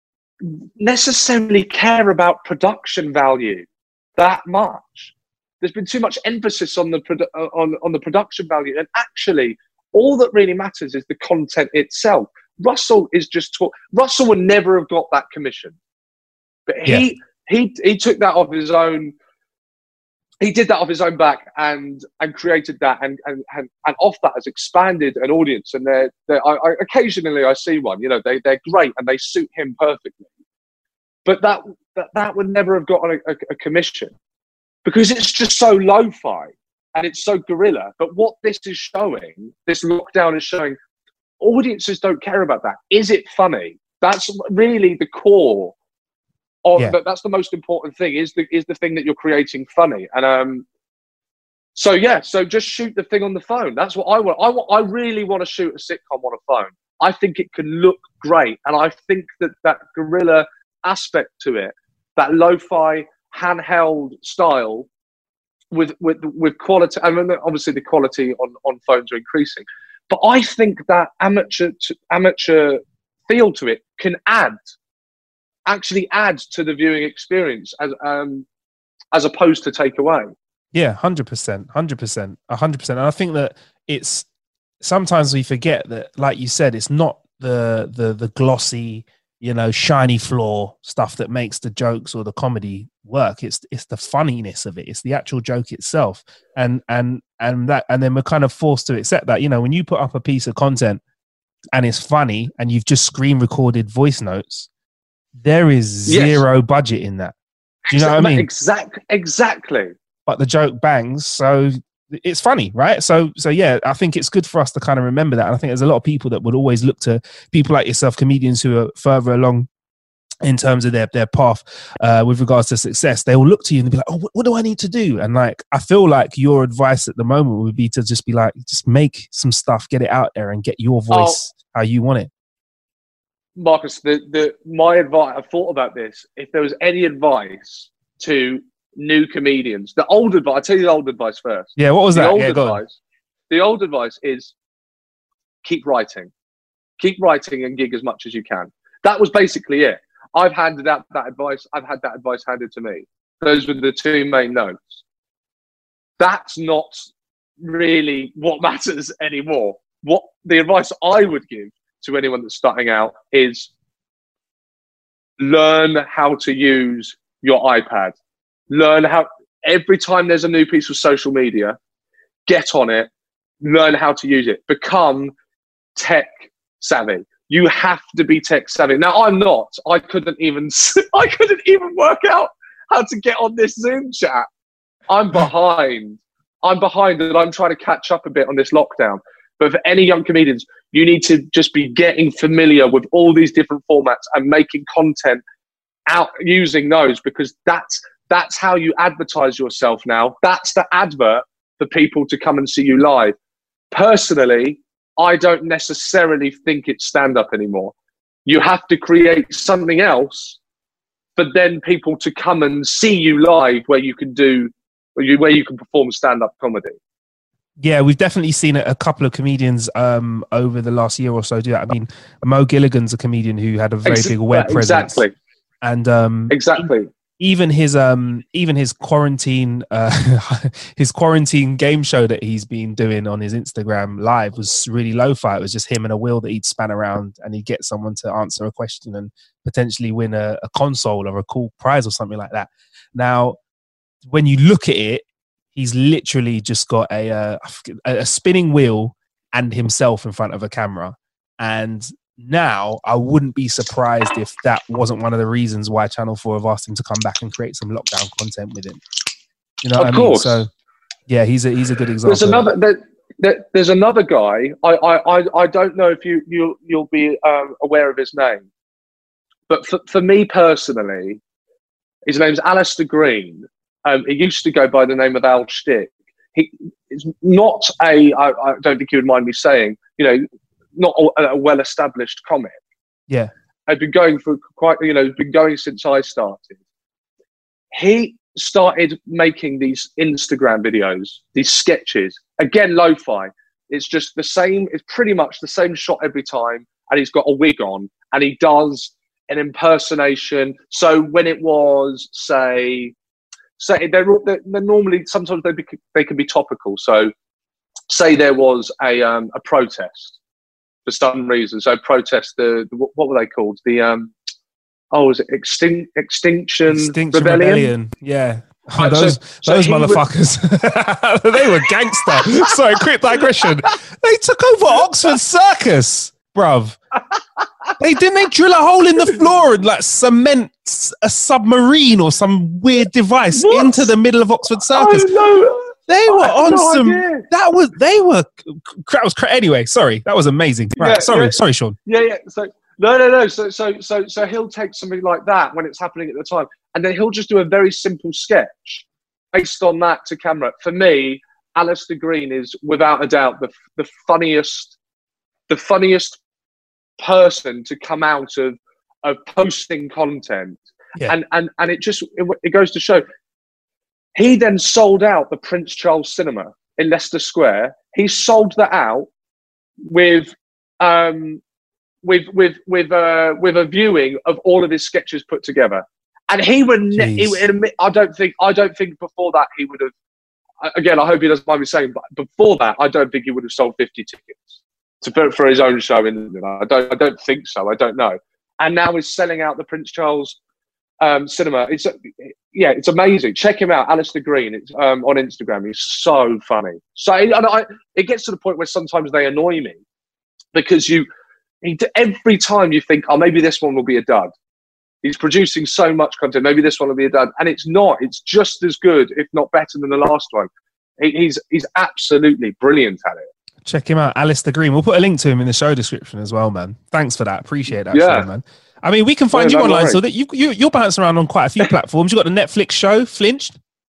necessarily care about production value that much. There's been too much emphasis on the produ- on, on the production value, and actually, all that really matters is the content itself. Russell is just talk. Russell would never have got that commission, but he yeah. he he took that off his own. He did that off his own back and and created that, and and and, and off that has expanded an audience. And they're, they're I, I, occasionally I see one, you know, they they're great and they suit him perfectly. But that that, that would never have gotten a, a, a commission because it's just so lo-fi and it's so guerrilla. But what this is showing, this lockdown is showing, audiences don't care about that. Is it funny? That's really the core. Or yeah. that, that's the most important thing is the is the thing that you're creating funny. And um so yeah so just shoot the thing on the phone. That's what I want. I want I really want to shoot a sitcom on a phone. I think it can look great, and I think that that guerrilla aspect to it, that lo-fi handheld style with with with quality. I mean, obviously the quality on on phones are increasing, but I think that amateur to, amateur feel to it can add actually adds to the viewing experience as um as opposed to take away. Yeah, one hundred percent, one hundred percent, one hundred percent. And I think that it's sometimes we forget that, like you said, it's not the the the glossy, you know, shiny floor stuff that makes the jokes or the comedy work. It's it's the funniness of it. It's the actual joke itself. And and and that and then we're kind of forced to accept that, you know, when you put up a piece of content and it's funny, and you've just screen recorded voice notes, there is zero yes. budget in that. Do you know what I mean? Exactly. Exactly. But the joke bangs, so it's funny, right? So, so yeah, I think it's good for us to kind of remember that. And I think there's a lot of people that would always look to people like yourself, comedians who are further along in terms of their their path uh, with regards to success. They will look to you and be like, "Oh, what, what do I need to do?" And like, I feel like your advice at the moment would be to just be like, just make some stuff, get it out there, and get your voice oh. how you want it. Marcus, the, the my advice, I've thought about this. If there was any advice to new comedians, the old advice, I'll tell you the old advice first. Yeah, what was the that? Old yeah, advice, the old advice is keep writing. Keep writing and gig as much as you can. That was basically it. I've handed out that advice. I've had that advice handed to me. Those were the two main notes. That's not really what matters anymore. What the advice I would give to anyone that's starting out is learn how to use your iPad. Learn how, every time there's a new piece of social media, get on it, learn how to use it, become tech savvy. You have to be tech savvy. Now, I'm not. I couldn't even, I couldn't even work out how to get on this Zoom chat. I'm behind. I'm behind and I'm trying to catch up a bit on this lockdown. But for any young comedians, you need to just be getting familiar with all these different formats and making content out using those, because that's that's how you advertise yourself now. That's the advert for people to come and see you live. Personally, I don't necessarily think it's stand-up anymore. You have to create something else for then people to come and see you live where you can do, where you, where you can perform stand-up comedy. Yeah, we've definitely seen a couple of comedians um, over the last year or so do that. I mean, Mo Gilligan's a comedian who had a very Ex- big web presence. Exactly. And um, exactly. Even his um, even his quarantine uh, his quarantine game show that he's been doing on his Instagram live was really lo-fi. It was just him and a wheel that he'd span around, and he'd get someone to answer a question and potentially win a, a console or a cool prize or something like that. Now, when you look at it, he's literally just got a, uh, a spinning wheel and himself in front of a camera. And now I wouldn't be surprised if that wasn't one of the reasons why Channel four have asked him to come back and create some lockdown content with him. You know what of I mean? Course. So yeah, he's a he's a good example. There's another there, there, there's another guy. I, I, I, I don't know if you you'll you'll be um, aware of his name, but for, for me personally, his name's Alistair Green. Um, he used to go by the name of Al Stick. He is not a, I, I don't think you would mind me saying, you know, not a, a well-established comic. Yeah. I've been going for quite, you know, been going since I started. He started making these Instagram videos, these sketches, again, lo-fi. It's just the same, it's pretty much the same shot every time, and he's got a wig on, and he does an impersonation. So when it was, say, say they're, they're, they're normally, sometimes they, be, they can be topical. So say there was a um, a protest for some reason. So protest, the, the what were they called? The, um, oh, was it Extin- Extinction, Extinction Rebellion? Rebellion? Yeah. Oh, Right, those so- so those he would- motherfuckers. They were gangster. Sorry, quick digression. They took over Oxford Circus, bruv. They didn't they drill a hole in the floor and like cement a submarine or some weird device What? into the middle of Oxford Circus. Oh, no. They were I had on no some. idea. That was they were. That was cra- anyway. Sorry, that was amazing. Right, Yeah, sorry, yeah. sorry, Sean. Yeah, yeah. So no, no, no. So, so, so, so he'll take something like that when it's happening at the time, and then he'll just do a very simple sketch based on that to camera. For me, Alistair Green is without a doubt the the funniest, the funniest person to come out of of posting content, Yeah. and and and it just it, it goes to show. He then sold out the Prince Charles Cinema in Leicester Square. He sold that out with um, with with with uh, with a viewing of all of his sketches put together. And he would, ne- he would admit, I don't think, I don't think before that he would have. Again, I hope he doesn't mind me saying, but before that, I don't think he would have sold fifty tickets to put for his own show. In, I don't, I don't think so. I don't know. And now he's selling out the Prince Charles um, Cinema. It's yeah, it's amazing. Check him out, Alistair Green. It's um, on Instagram. He's so funny. So and I, it gets to the point where sometimes they annoy me because you he every time you think, oh, maybe this one will be a dud. He's producing so much content. Maybe this one will be a dud, and it's not. It's just as good, if not better, than the last one. He, he's he's absolutely brilliant at it. Check him out, Alistair Green. We'll put a link to him in the show description as well, man. Thanks for that. Appreciate that, yeah. man. I mean, we can find yeah, you no online, worries. so that you, you you're bouncing around on quite a few platforms. You got the Netflix show, Flinched.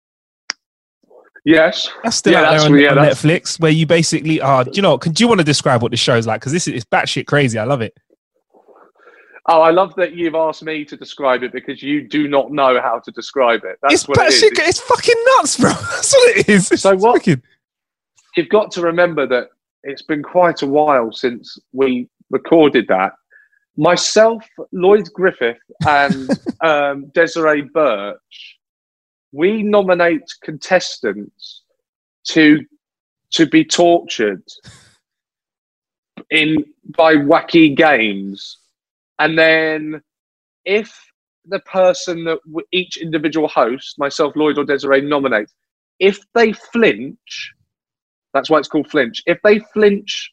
Yes, that's still yeah, out that's, there on, yeah, on that's... Netflix, where you basically are. Do you know? Do you want to describe what the show's like? Because this is it's batshit crazy. I love it. Oh, I love that you've asked me to describe it because you do not know how to describe it. That's it's what it is. It's, it's fucking nuts, bro. That's what it is. It's so what? Fucking... You've got to remember that it's been quite a while since we recorded that. Myself, Lloyd Griffith, and um, Desiree Birch, we nominate contestants to to be tortured in by wacky games, and then if the person that w- each individual host, myself, Lloyd, or Desiree, nominates, if they flinch, that's why it's called Flinch. If they flinch.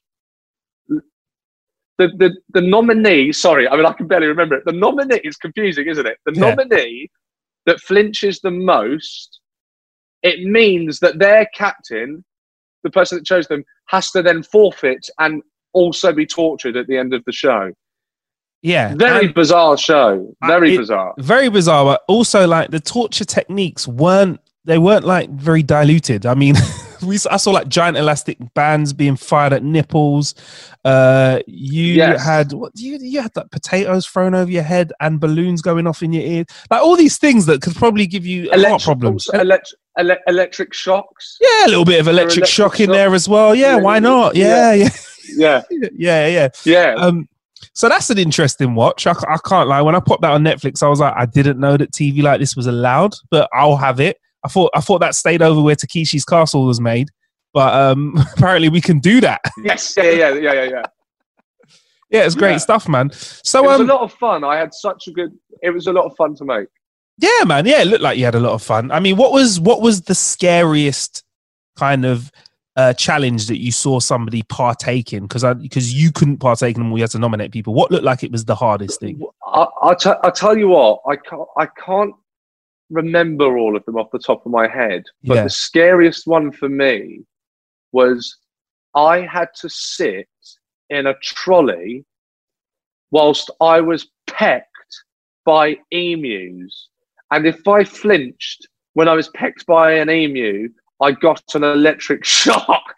The, the the nominee, sorry, I mean, I can barely remember it. The nominee is confusing, isn't it? The Yeah. nominee that flinches the most, it means that their captain, the person that chose them, has to then forfeit and also be tortured at the end of the show. Yeah. Very and bizarre show. Very it- bizarre. Very bizarre, but also like the torture techniques weren't, they weren't like very diluted. I mean, we I saw like giant elastic bands being fired at nipples. Uh, you Yes. had what you you had like potatoes thrown over your head and balloons going off in your ear. Like all these things that could probably give you heart Electric, problems. also elect, ele- electric shocks. Yeah, a little bit of electric, electric shock in shock. there as well. Yeah, Yeah, why not? Yeah, yeah, Yeah. yeah, yeah. Yeah. Um, so that's an interesting watch. I, I can't lie. When I popped that on Netflix, I was like, I didn't know that T V like this was allowed, but I'll have it. I thought I thought that stayed over where Takeshi's Castle was made, but um, apparently we can do that. Yes. Yeah, yeah, yeah, yeah, yeah. Yeah, it's great Yeah. stuff, man. So It was um, a lot of fun. I had such a good. It was a lot of fun to make. yeah, man. Yeah, it looked like you had a lot of fun. I mean, what was what was the scariest kind of uh, challenge that you saw somebody partake in? Because because you couldn't partake in them, we had to nominate people. What looked like it was the hardest thing? I, I, t- I tell you what, I can't. I can't remember all of them off the top of my head. But Yeah. the scariest one for me was I had to sit in a trolley whilst I was pecked by emus, and if I flinched when I was pecked by an emu, I got an electric shock.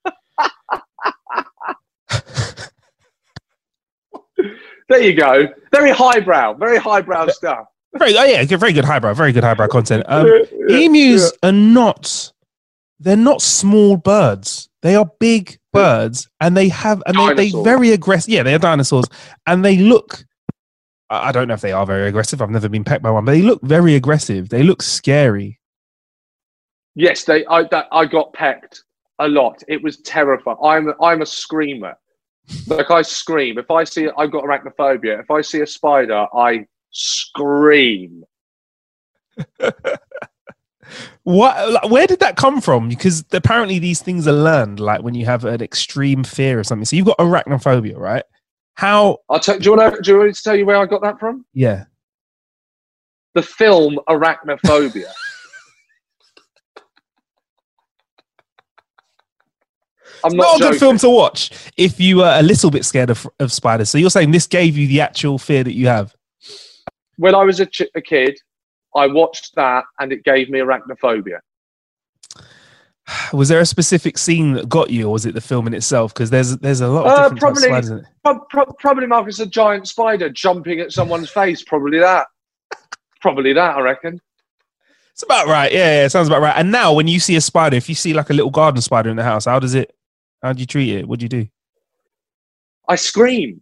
There you go. Very highbrow. Very highbrow stuff. Very, oh yeah, very good highbrow, very good highbrow content. Um, Yeah, emus are not, they're not small birds. They are big birds, and they have, and they, they Dinosaurs. very aggressive. Yeah, they are dinosaurs, and they look. I I don't know if they are very aggressive. I've never been pecked by one, but they look very aggressive. They look scary. Yes, they. I that, I got pecked a lot. It was terrifying. I'm I'm a screamer. Like I scream if I see. I've got arachnophobia. If I see a spider, I scream. What? Like, where did that come from? Because apparently these things are learned. Like when you have an extreme fear of something. So you've got arachnophobia, right? How? I'll tell. Do you want to? Do you want me to tell you where I got that from? Yeah. The film Arachnophobia. I'm It's not, not a joking. good film to watch if you are a little bit scared of, of spiders. So you're saying this gave you the actual fear that you have? When I was a, ch- a kid, I watched that and it gave me arachnophobia. Was there a specific scene that got you, or was it the film in itself? Because there's there's a lot of Uh, different types of probably, spiders in it. pro- pro- probably, Marcus, a giant spider jumping at someone's face. Probably that. Probably that, I reckon. It's about right. Yeah, yeah, it sounds about right. And now, when you see a spider, if you see like a little garden spider in the house, how does it? How do you treat it? What do you do? I scream.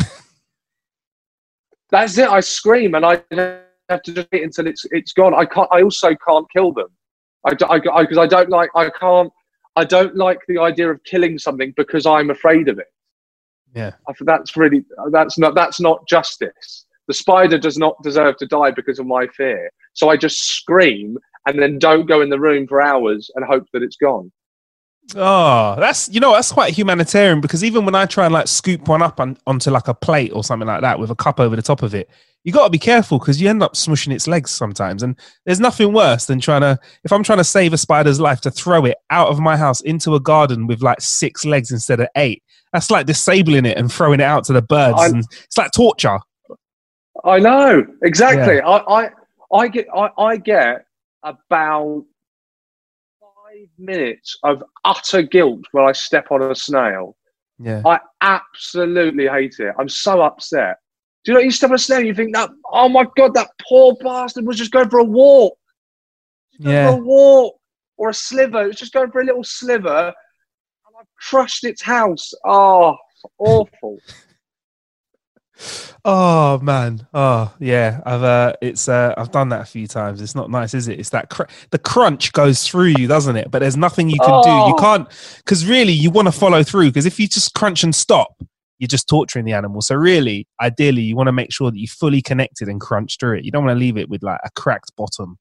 That's it. I scream, and I have to just wait until it's it's gone. I can't. I also can't kill them. I because I, I, 'cause I don't like. I can't. I don't like the idea of killing something because I'm afraid of it. Yeah. I think that's really. That's not. That's not justice. The spider does not deserve to die because of my fear. So I just scream and then don't go in the room for hours and hope that it's gone. Oh, that's, you know, that's quite humanitarian, because even when I try and like scoop one up on, onto like a plate or something like that with a cup over the top of it, you got to be careful because you end up smushing its legs sometimes. And there's nothing worse than trying to, if I'm trying to save a spider's life, to throw it out of my house into a garden with like six legs instead of eight. That's like disabling it and throwing it out to the birds. I, and it's like torture. I know, exactly. Yeah. I, I, I get, I, I get about five minutes of utter guilt when I step on a snail. Yeah. I absolutely hate it. I'm so upset. Do you know, you step on a snail and you think, that, oh my God, that poor bastard was just going for a walk. Going yeah. for a walk or a sliver. It was just going for a little sliver, and I've crushed its house. Oh, awful. Oh man, oh yeah, I've uh, it's uh, I've done that a few times. It's not nice, is it? It's that cr- the crunch goes through you, doesn't it? But there's nothing you can oh. do. You can't, because really you want to follow through. Because if you just crunch and stop, you're just torturing the animal. So really, ideally, you want to make sure that you fully connected and crunch through it. You don't want to leave it with like a cracked bottom.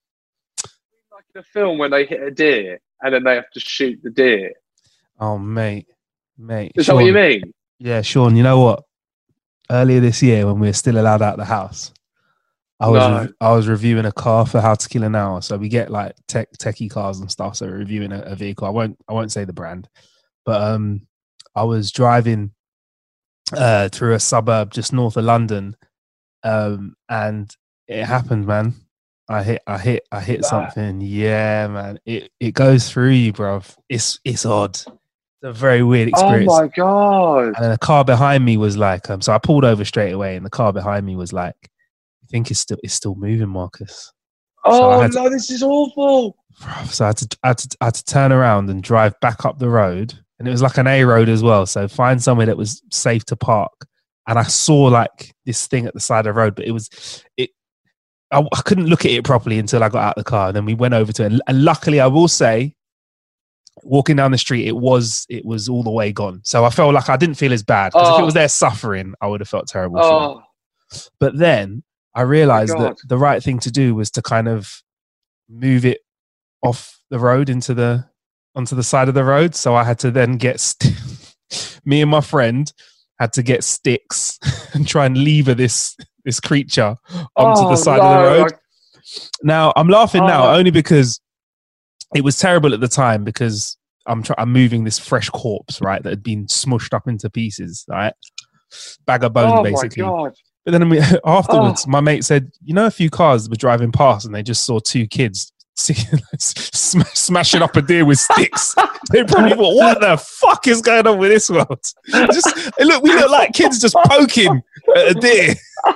Like in a film when they hit a deer and then they have to shoot the deer. Oh mate, mate, is Sean, that what you mean? Yeah, Sean. You know what? Earlier this year, when we were still allowed out the house, I was no. re- I was reviewing a car for How to Kill an Hour. So we get like tech techie cars and stuff. So we're reviewing a, a vehicle. I won't I won't say the brand, but um, I was driving uh through a suburb just north of London, um, and it happened, man. I hit I hit I hit something. Yeah, man. It it goes through you, bruv. It's it's odd. It's a very weird experience. Oh my God. And then the car behind me was like, um, so I pulled over straight away, and the car behind me was like, I think it's still it's still moving, Marcus. Oh so no, to, this is awful. So I had, to, I, had to, I had to turn around and drive back up the road, and it was like an A road as well. So find somewhere that was safe to park. And I saw like this thing at the side of the road, but it was, it. I, I couldn't look at it properly until I got out of the car. And then we went over to it. And luckily, I will say, walking down the street, it was it was all the way gone. So I felt like I didn't feel as bad, because oh. if it was there suffering, I would have felt terrible. Oh. But then I realized that the right thing to do was to kind of move it off the road into the onto the side of the road. So I had to then get st- me and my friend had to get sticks and try and lever this this creature onto oh, the side no, of the road. I... Now I'm laughing oh. now only because it was terrible at the time, because I'm try- I'm moving this fresh corpse, right, that had been smushed up into pieces, right, bag of bones, oh basically. My God. But then we, afterwards, oh. my mate said, you know, a few cars were driving past and they just saw two kids sm- smashing up a deer with sticks. They probably thought, what the fuck is going on with this world? Just look, we look like kids just poking at a deer.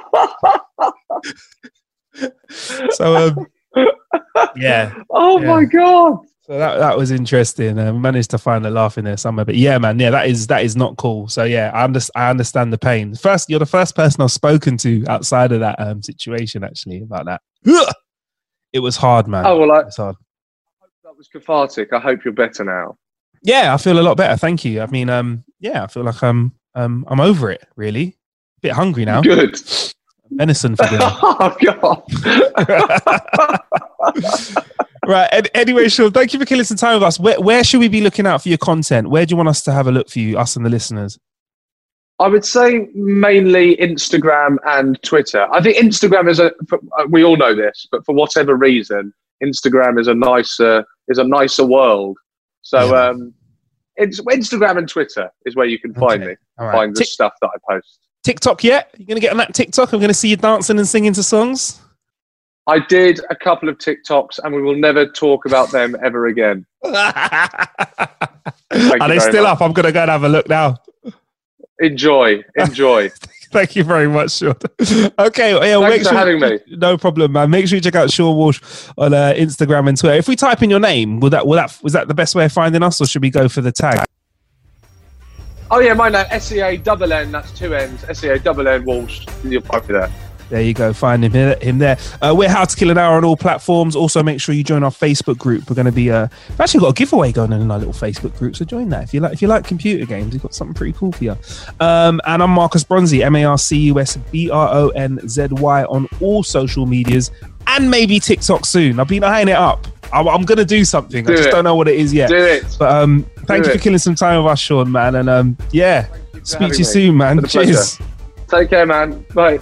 So. Um, Yeah. Oh yeah. my God. So that that was interesting. I managed to find a laugh in there somewhere. But yeah, man, yeah, that is that is not cool. So yeah, I understand. I understand the pain. First, you're the first person I've spoken to outside of that um, situation actually about that. It was hard, man. Oh well, I, it was hard. I hope that was cathartic. I hope you're better now. Yeah, I feel a lot better. Thank you. I mean, um, yeah, I feel like I'm um I'm over it. Really, a bit hungry now. Good. Venison for dinner. Oh God. Right. Ed- anyway, Sean, thank you for killing some time with us. Where, where should we be looking out for your content? Where do you want us to have a look for you, us and the listeners? I would say mainly Instagram and Twitter. I think Instagram is a. For, we all know this, but for whatever reason, Instagram is a nicer is a nicer world. So, yeah. um, it's Instagram and Twitter is where you can find okay. me, right. find the Tick- stuff that I post. TikTok yet? You're gonna get on that TikTok? I'm gonna see you dancing and singing to songs. I did a couple of TikToks, and we will never talk about them ever again. Are they still much. up? I'm gonna go and have a look now. Enjoy, enjoy. Thank you very much, Sean. Okay, well, yeah, thanks make for sure, having me. No problem, man. Make sure you check out Sean Walsh on uh, Instagram and Twitter. If we type in your name, will that will that was that the best way of finding us, or should we go for the tag? Oh yeah, my name S E A double N. That's two N's. S E A double N Walsh. You'll find me there. There you go. Find him here, him there. Uh, we're How to Kill an Hour on all platforms. Also, make sure you join our Facebook group. We're going to be. Uh, we've actually got a giveaway going on in our little Facebook group, so join that if you like. If you like computer games, we've got something pretty cool for you. Um, and I'm Marcus Bronzy, M A R C U S B R O N Z Y on all social medias, and maybe TikTok soon. I've been eyeing it up. I'm, I'm going to do something. Do I just it. don't know what it is yet. Do it. But um, thank Do you it. for killing some time with us, Sean, man. And um, yeah, speak having to you me. soon, man. Been a Cheers. pleasure. Take care, man. Bye.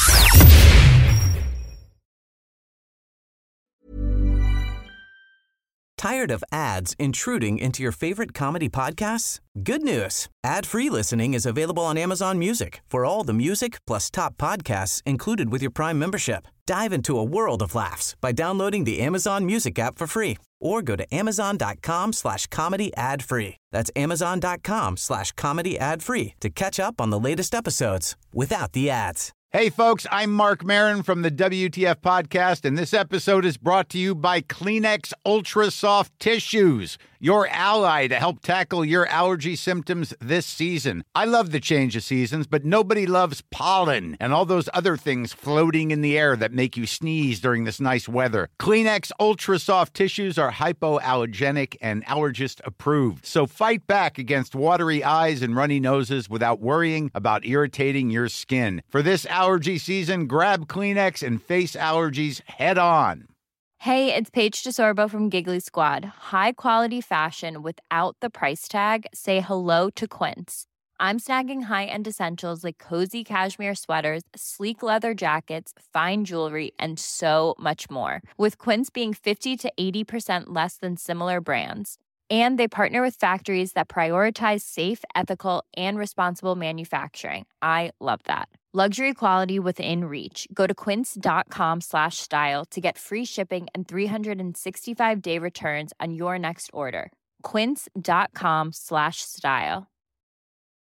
Tired of ads intruding into your favorite comedy podcasts? Good news. Ad-free listening is available on Amazon Music for all the music plus top podcasts included with your Prime membership. Dive into a world of laughs by downloading the Amazon Music app for free or go to amazon.com slash comedy ad free. That's amazon.com slash comedy ad free to catch up on the latest episodes without the ads. Hey, folks, I'm Mark Maron from the W T F Podcast, and this episode is brought to you by Kleenex Ultra Soft Tissues, your ally to help tackle your allergy symptoms this season. I love the change of seasons, but nobody loves pollen and all those other things floating in the air that make you sneeze during this nice weather. Kleenex Ultra Soft Tissues are hypoallergenic and allergist approved, so fight back against watery eyes and runny noses without worrying about irritating your skin. For this allergy season, grab Kleenex and face allergies head on. Hey, it's Paige DeSorbo from Giggly Squad. High quality fashion without the price tag. Say hello to Quince. I'm snagging high-end essentials like cozy cashmere sweaters, sleek leather jackets, fine jewelry, and so much more. With Quince being fifty to eighty percent less than similar brands. And they partner with factories that prioritize safe, ethical, and responsible manufacturing. I love that. Luxury quality within reach. Go to quince.com slash style to get free shipping and three sixty-five day returns on your next order. Quince.com slash style.